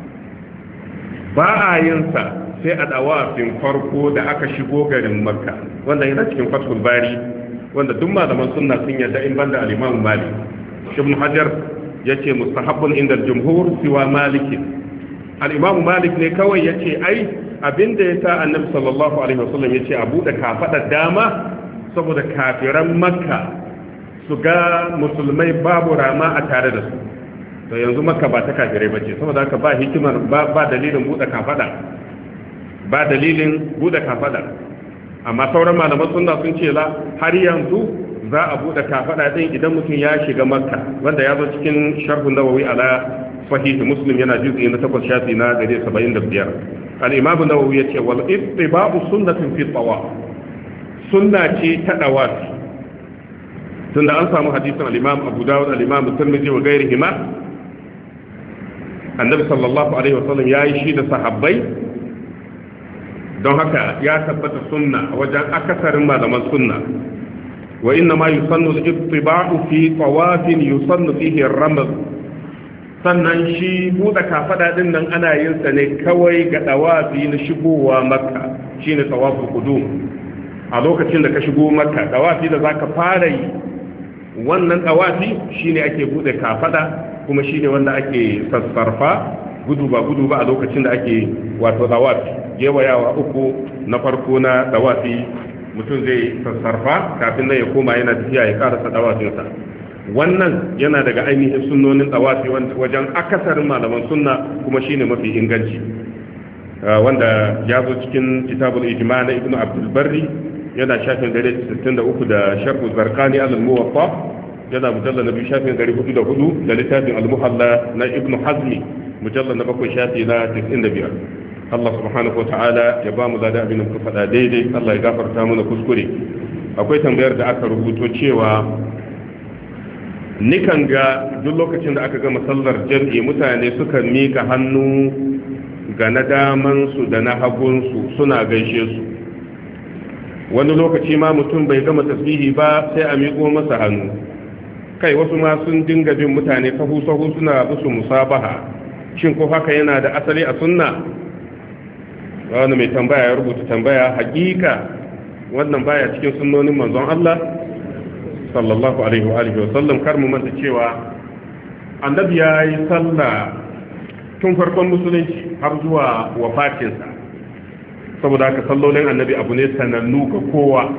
ba a yin sa sai a dawafin farko da aka shigo garin Makka, wanda yana cikin Fathul Bari wanda duk malaman sunna sun yarda in banda al-Imam Malik. Ibn Hajar yace mustahabbun inda al-jumhur siwa Malik. Al-Imam Malik ne kawai yace ai abinda ya sa Annabi sallallahu alaihi wasallam yace a bude kafadar dama saboda kafiran Makka su ga musulmai babu rama a tare da su. To yanzu Makka ba ta kafirai bace, saboda haka ba hikimar ba, ba dalilin bude kafada ba dalilin bude kafada. Amma sauran malaman sunna sun ce la, har yanzu za a bude kafada din idan mutum ya shiga Makka, wanda ya zo cikin sharhun Nawawi ala sahih Muslim yana juz'i na takwas shafi na ɗari saba'in da biyar. Al-Imam Nawawi yace wal ittiba'u sunnatun fi tawaf, sunna ce ta dawafi, tunda an samu hadisin al-Imam Abu Dawud, al-Imam Tirmidhi wa ghayrihima, Annabi sallallahu alaihi wasallam yayi shi da sahabbai, don haka ya tabbata sunna wajen akasarin malaman sunna. Wa inna ma yusannu al-ittiba'u fi tawafin yusannu fihi ar-raml, sannan shi buɗe kafada din nan ana yin sa ne kawai ga dawafi na shigowa Makka, shine tawaful qudum. A lokacin da ka shigo Makka, dawafi da zaka fara yi, wannan dawafi shine ake buɗe kafada, kuma shine wanda ake sassarfa gudu ba gudu ba a lokacin da ake wato dawafi. Gewayawa uku na farko na dawafi mutum zai sassarfa kafin nan ya koma yana tafiya ya karasa dawafinsa. Wannan yana daga ainihin sunnonin tawafi wajen akasarin malaman sunna, kuma shine mafi inganci, wanda ya zo cikin kitabul ijma na Ibn Abdul Barri, yana shafin ɗari sittin da uku da sharh Zarqani al-Muwatta, yana mujallal na biyu shafin ɗari hudu da hudu da littafin al-Muhalla na Ibn Hazmi mujallal na bakwai shafi na tis'in da biyar. Allah subhanahu wa ta'ala ya ba mu lada abin da muka faɗa daidai, Allah ya gafarta mana kuskure. Akwai tambayar da aka rubuto cewa nikan ga duk lokacin da aka gama sallar jam'i mutane suka mika hannu ga na damansu da na hagunsu suna gaishe su. Wani lokaci ma mutum bai gama tasbihi ba sai a miƙo masa hannu. Kai wasu ma sun dinga bin mutane sahu-sahu suna musu musabaha. Shin ko haka yana da asali a sunna? Wani mai tambaya ya rubuta tambaya, hakika wannan baya cikin sunnonin manzon Allah sallallahu alaihi wa alihi wa sallam. Kar mu manta cewa annabi ya yi sallah tun farkon musulunci har zuwa wafatinsa, saboda haka sallolin annabi abu ne sanannu ga kowa.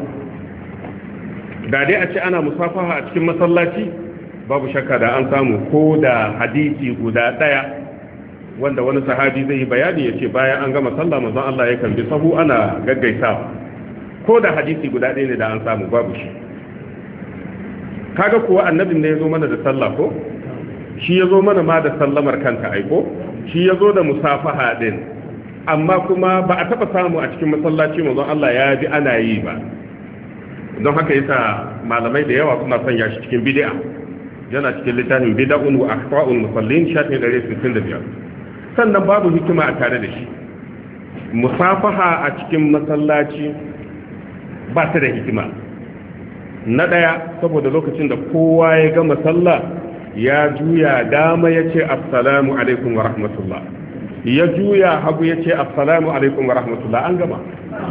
Da dai a ce ana musafaha a cikin masallaci, babu shakka da an samu ko da hadisi guda daya wanda wani sahabi zai yi bayani ya ce bayan an gama sallah manzon Allah ya kan bi sahu ana gaggaisawa, ko da hadisi guda ɗaya ne da an samu, babu shi. Kaga kuwa annabin ne ya zo mana da sallah ko shi ya zo mana ma da sallamar kanta aiko shi ya zo da musafaha din amma kuma ba a taba samu a cikin masallaci manzon Allah ya bi ana yi ba don haka yasa malamai da yawa suna sanya shi cikin bid'a yana cikin littafin bid'un wa akhta'ul musallin shafin ɗari sittin da biyar sannan babu hikima a tare da shi musafaha a cikin masallaci ba ta da hikima na daya saboda lokacin da kowa ya gama sallah ya juya dama ya ce assalamu alaikum wa rahmatullah ya juya hagu ya ce assalamu alaikum wa rahmatullah an gama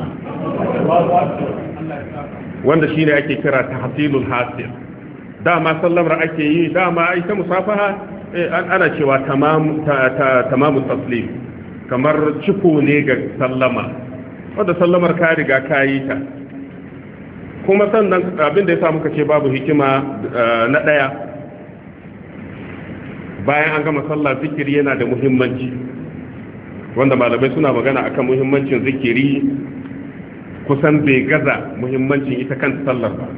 wanda shi ne ake kira tahsilul hasil dama sallamar ake yi dama ita musafaha ana cewa tamamu taslim kamar ciko ne ga sallama wanda sallamar ka riga ka yi ta kuma sannan abin da ya sa muka ce babu hikima na daya bayan an gama sallah zikiri yana da muhimmanci wanda malamai suna magana akan muhimmancin zikiri kusan bai gaza muhimmancin ita kanta sallar ba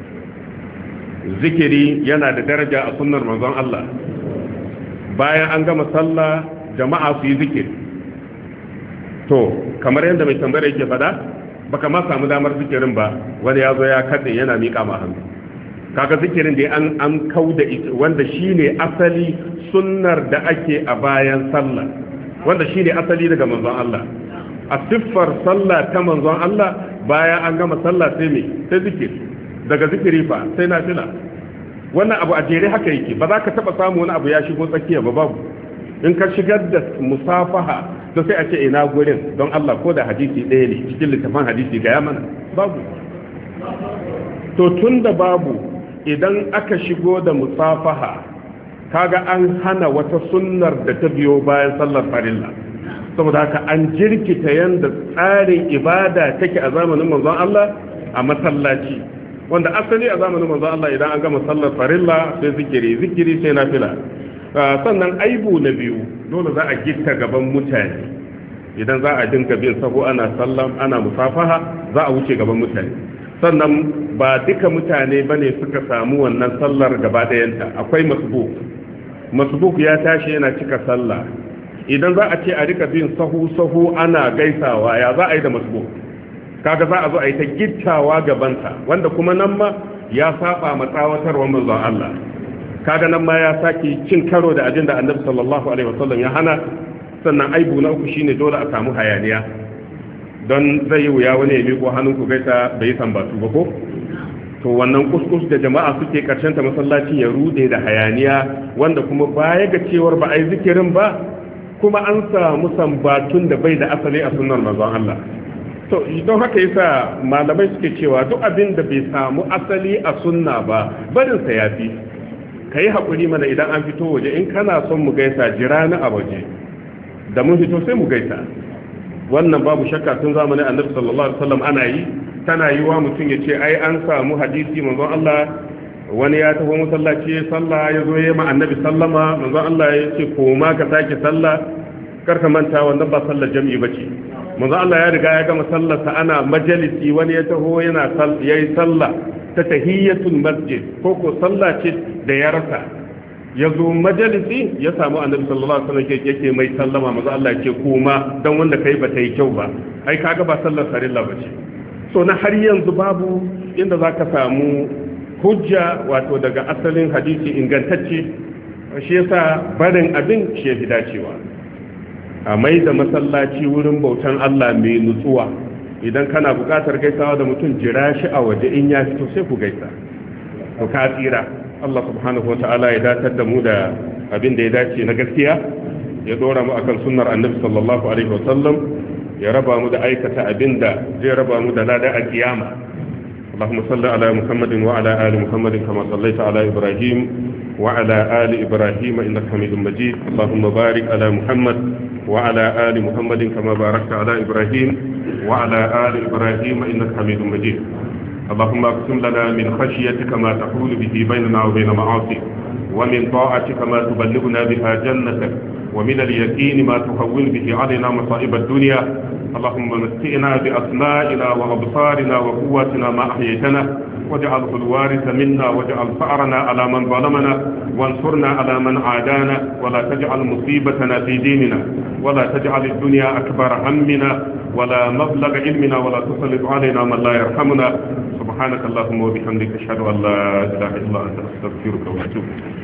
zikiri yana da daraja a sunnar manzon Allah bayan an gama sallah jama'a su yi zikiri to kamar yadda mai tambayar yake fada baka ma samu damar zikirin ba wani ya zo ya katse yana miƙa ma hannu kaga zikirin da an an kauda wanda shine asali sunnar da ake a bayan sallah wanda shine asali daga manzon Allah a siffar sallah ta manzon Allah bayan an gama sallah sai me sai zikiri daga zikiri fa sai nafila wannan abu a jere haka yake ba za ka taba samu wani abu ya shigo tsakiya ba babu in ka shigar da musafaha to sai a ce ina gurin don Allah ko da hadisi ɗaya ne cikin littafin hadisi ga mana babu to tunda babu idan aka shigo da musafaha kaga an hana wata sunnar da ta biyo bayan sallar farilla saboda haka an jirkita yanda tsarin ibada take a zamanin manzon Allah a masallaci wanda asali a zamanin manzon Allah idan an gama sallar farilla sai zikiri zikiri sai nafila sannan aibu na biyu dole za a gitta gaban mutane idan za a dinka bin sahu ana sallam ana musafaha za a wuce gaban mutane sannan ba duka mutane bane suka samu wannan sallar gaba ɗayanta akwai masbuk masbuk ya tashi yana cika sallah idan za a ce a rika bin sahu sahu ana gaisawa ya za a yi da masbuk kaga za a zo a yi ta gittawa gabanta wanda kuma nan ma ya saba matsawatarwar manzon Allah kaga nan ma ya saki cin karo da ajin da annabi sallallahu alaihi wasallam ya hana sannan aibu na uku shine dole a samu hayaniya don zai yi wuya wani ya miƙo hannun ku gaisa bai yi sambatu ba ko to wannan kuskus da jama'a suke karshen ta masallaci ya rude da hayaniya wanda kuma baya ga cewar ba ai zikirin ba kuma an samu sambatun da bai da asali a sunnar manzon Allah to don haka yasa malamai suke cewa duk abin da bai samu asali a sunna ba barin sa yafi kai hakuri mana idan an fito waje in kana son mu gaisa jira na a waje da mun fito sai mu gaisa wannan babu shakka tun zamanin annabi sallallahu alaihi wasallam ana yi tana yi wa mutum ya ce ai an samu hadisi manzon Allah wani ya taho masallaci ya sallah ya zo ya ma annabi sallama manzon Allah ya ce ko ma ka sake sallah kar ka manta wannan ba sallar jami'i bace manzon Allah ya riga ya gama sallarsa ana majalisi wani ya taho yana yayi sallah ta tahiyyatul masjid ko ko sallah ce da ya rasa ya zo majalisi ya samu annabi sallallahu alaihi wasallam yake mai sallama manzon Allah ya ce kuma dan wanda kai ba ta yi kyau ba ai kaga ba sallar farilla bace so na har yanzu babu inda zaka samu hujja wato daga asalin hadisi ingantacce shi yasa barin abin shi ya fi dacewa a mai da masallaci wurin bautan Allah mai nutsuwa idan kana bukatar gaisawa da mutum jira shi a waje in ya fito sai ku gaisa ku ka tsira Allah subhanahu wata'ala ya datar da mu da abin da ya dace na gaskiya ya dora mu akan sunnar annabi sallallahu alaihi wasallam ya raba mu da aikata abin da zai raba mu da lada a kiyama اللهم صل على محمد وعلى آل محمد كما صليت على إبراهيم وعلى آل إبراهيم إنك حميد مجيد اللهم بارك على محمد وعلى آل محمد كما باركت على إبراهيم وعلى آل إبراهيم إنك حميد مجيد اللهم اقسم لنا من خشيتك ما تحول به بيننا وبين معاصيك ومن طاعتك ما تبلغنا بها جنتك ومن اليقين ما تهون به علينا مصائب الدنيا. اللهم متئنا بأسمائنا وأبصارنا وقواتنا ما أحييتنا واجعله الوارث منا واجعل فأرنا على من ظلمنا وانصرنا على من عادانا ولا تجعل مصيبتنا في ديننا ولا تجعل الدنيا أكبر همنا ولا مبلغ علمنا ولا تسلط علينا من لا يرحمنا. سبحانك اللهم وبحمدك أشهد أن لا إله إلا أنت أستغفرك وأتوب إليك.